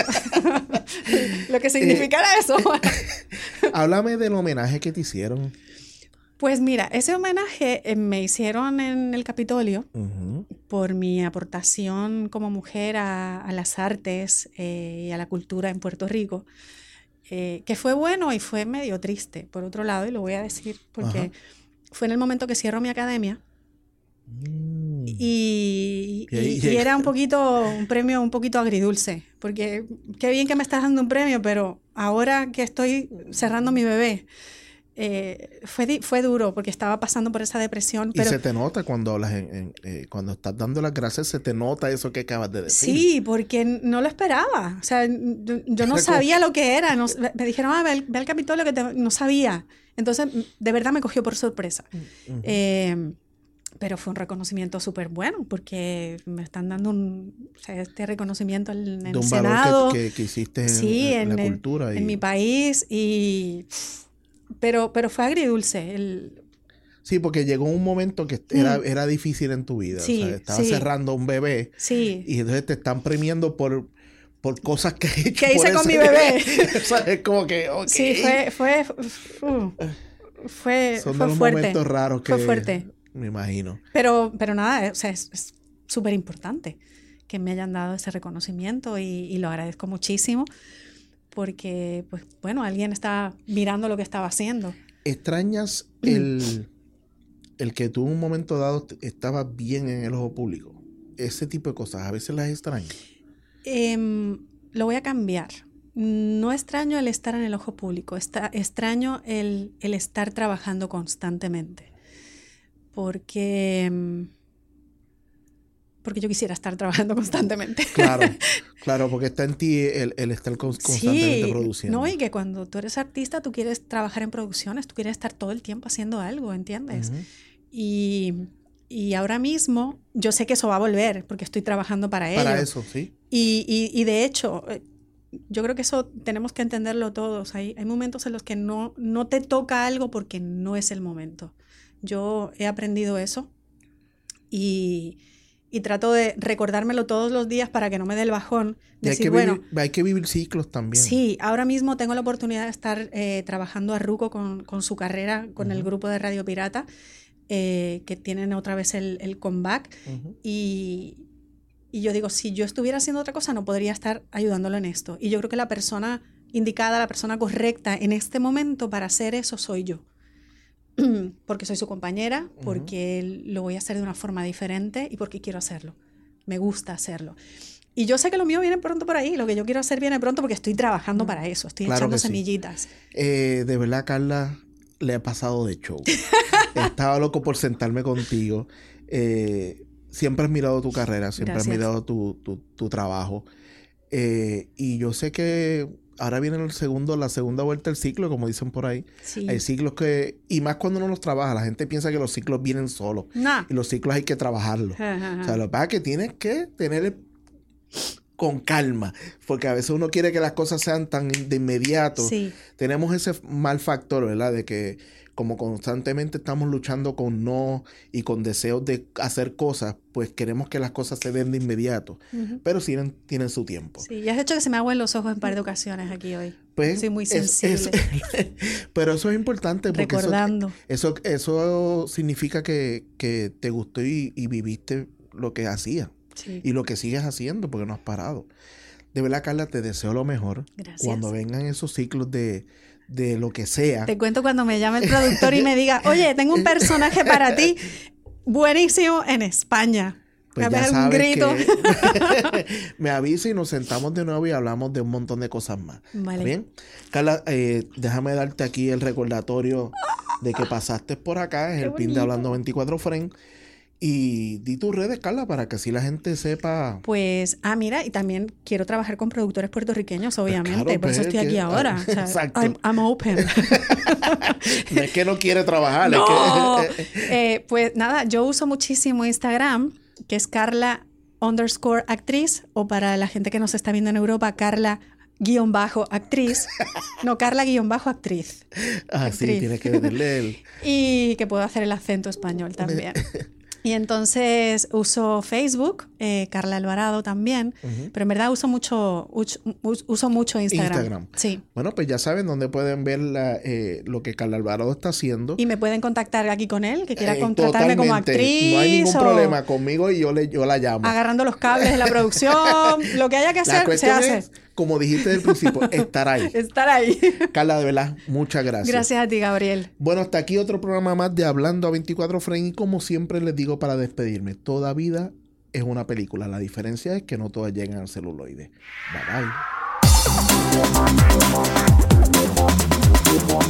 Lo que significara eh, eso. Háblame del homenaje que te hicieron. Pues mira, ese homenaje eh, me hicieron en el Capitolio uh-huh. por mi aportación como mujer a, a las artes eh, y a la cultura en Puerto Rico, eh, que fue bueno y fue medio triste, por otro lado, y lo voy a decir porque uh-huh. fue en el momento que cierro mi academia. Mm. Y, y, y era un poquito, un premio un poquito agridulce, porque qué bien que me estás dando un premio, pero ahora que estoy cerrando mi bebé, eh, fue, fue duro porque estaba pasando por esa depresión. Y pero, se te nota cuando hablas, en, en, eh, cuando estás dando las gracias, se te nota eso que acabas de decir. Sí, porque no lo esperaba, o sea, yo, yo no sabía lo que era, no, me dijeron, ah, ve al, ve al Capitolio, que te, no sabía, entonces de verdad me cogió por sorpresa. Uh-huh. eh, Pero fue un reconocimiento súper bueno, porque me están dando un, o sea, este reconocimiento en, en de un el Senado. Valor que, que, que hiciste sí, en, en, en la el, cultura. Y... en mi país. Y, pero, pero fue agridulce. El... Sí, porque llegó un momento que era, mm. era difícil en tu vida. Sí, o sea, estabas sí. cerrando un bebé. Sí. Y entonces te están premiando por... por cosas que he hecho. ¿Qué hice con mi bebé? O sea, es como que, okay. Sí, fue... fue, uh, fue, Son fue de los fuerte. momentos raros que... Fue fuerte. Me imagino. Pero, pero nada, o sea, es súper importante que me hayan dado ese reconocimiento y, y lo agradezco muchísimo porque, pues, bueno, alguien está mirando lo que estaba haciendo. ¿Extrañas el, el que tú en un momento dado estabas bien en el ojo público? Ese tipo de cosas, ¿a veces las extrañas? Eh, lo voy a cambiar. No extraño el estar en el ojo público, está, extraño el, el estar trabajando constantemente. Porque, porque yo quisiera estar trabajando constantemente. Claro, claro, porque está en ti el, el estar constantemente sí, produciendo. No, y que cuando tú eres artista, tú quieres trabajar en producciones, tú quieres estar todo el tiempo haciendo algo, ¿entiendes? Uh-huh. Y, y ahora mismo, yo sé que eso va a volver, porque estoy trabajando para ello. Para eso, sí. Y, y, y de hecho, yo creo que eso tenemos que entenderlo todos. Hay, hay momentos en los que no, no te toca algo porque no es el momento. Yo he aprendido eso y, y trato de recordármelo todos los días para que no me dé el bajón. De decir, hay, que bueno, vivir, hay que vivir ciclos también. Sí, ahora mismo tengo la oportunidad de estar eh, trabajando a Ruco con, con su carrera, con uh-huh. el grupo de Radio Pirata, eh, que tienen otra vez el, el comeback. Uh-huh. Y, y yo digo, si yo estuviera haciendo otra cosa, no podría estar ayudándolo en esto. Y yo creo que la persona indicada, la persona correcta en este momento para hacer eso soy yo. Porque soy su compañera, porque uh-huh. lo voy a hacer de una forma diferente y porque quiero hacerlo. Me gusta hacerlo. Y yo sé que lo mío viene pronto por ahí. Lo que yo quiero hacer viene pronto porque estoy trabajando para eso. Estoy claro echando sí. semillitas. Eh, de verdad, Carla, le he pasado de show. Estaba loco por sentarme contigo. Eh, siempre has mirado tu carrera, siempre Gracias. has mirado tu, tu, tu trabajo. Eh, y yo sé que ahora viene el segundo, la segunda vuelta del ciclo, como dicen por ahí. Sí. Hay ciclos que, y más cuando uno los trabaja, la gente piensa que los ciclos vienen solos. Nah. Y los ciclos hay que trabajarlos. Ajá. O sea, lo que pasa es que tienes que tener el- con calma, porque a veces uno quiere que las cosas sean tan de inmediato. Sí. Tenemos ese mal factor, ¿verdad? De que como constantemente estamos luchando con no y con deseos de hacer cosas, pues queremos que las cosas se den de inmediato. Ujú. Pero tienen, tienen su tiempo. Sí, y has hecho que se me agüen los ojos en un par de ocasiones aquí hoy. Pues, Soy muy es- sensible. es- pero eso es importante porque eso, Recordando. eso, eso significa que, que te gustó y, y viviste lo que hacías Sí. y lo que sigues haciendo porque no has parado. De verdad, Carla, te deseo lo mejor. Gracias. Cuando vengan esos ciclos de, de lo que sea. Te cuento cuando me llame el productor y me diga, oye, tengo un personaje para ti buenísimo en España. Pues Voy a ya pegar un sabes grito. que me avisa y nos sentamos de nuevo y hablamos de un montón de cosas más. Vale. ¿Está bien? Carla, eh, déjame darte aquí el recordatorio de que pasaste por acá. Es Qué el pin de bonito. Hablando veinticuatro Friends. Y di tus redes, Carla, para que así la gente sepa. Pues, ah, mira, y también quiero trabajar con productores puertorriqueños, obviamente. claro, por eso pues, estoy aquí que- ahora. O sea, exacto. I'm, I'm open. No es que no quiere trabajar, No. es que. Eh, pues nada, yo uso muchísimo Instagram, que es Carla underscore actriz, o para la gente que nos está viendo en Europa, Carla guión bajo actriz. No, Carla guión bajo actriz. Ah, sí, actriz. tienes que meterle el. Y que puedo hacer el acento español también. Y entonces uso Facebook, eh, Carla Alvarado también, Ujú. pero en verdad uso mucho, uso, uso mucho Instagram. Instagram. Sí. Bueno, pues ya saben dónde pueden ver la, eh, lo que Carla Alvarado está haciendo. Y me pueden contactar aquí con él, que quiera Eh, contratarme como totalmente. actriz. No hay ningún o problema conmigo y yo, le, yo la llamo. agarrando los cables de la producción, lo que haya que La hacer, se cuestión hace. es, como dijiste desde el principio, estar ahí. Estar ahí. Carla, de verdad, muchas gracias. Gracias a ti, Gabriel. Bueno, hasta aquí otro programa más de Hablando a veinticuatro Frames. Y como siempre les digo para despedirme, toda vida es una película. La diferencia es que no todas llegan al celuloide. Bye bye.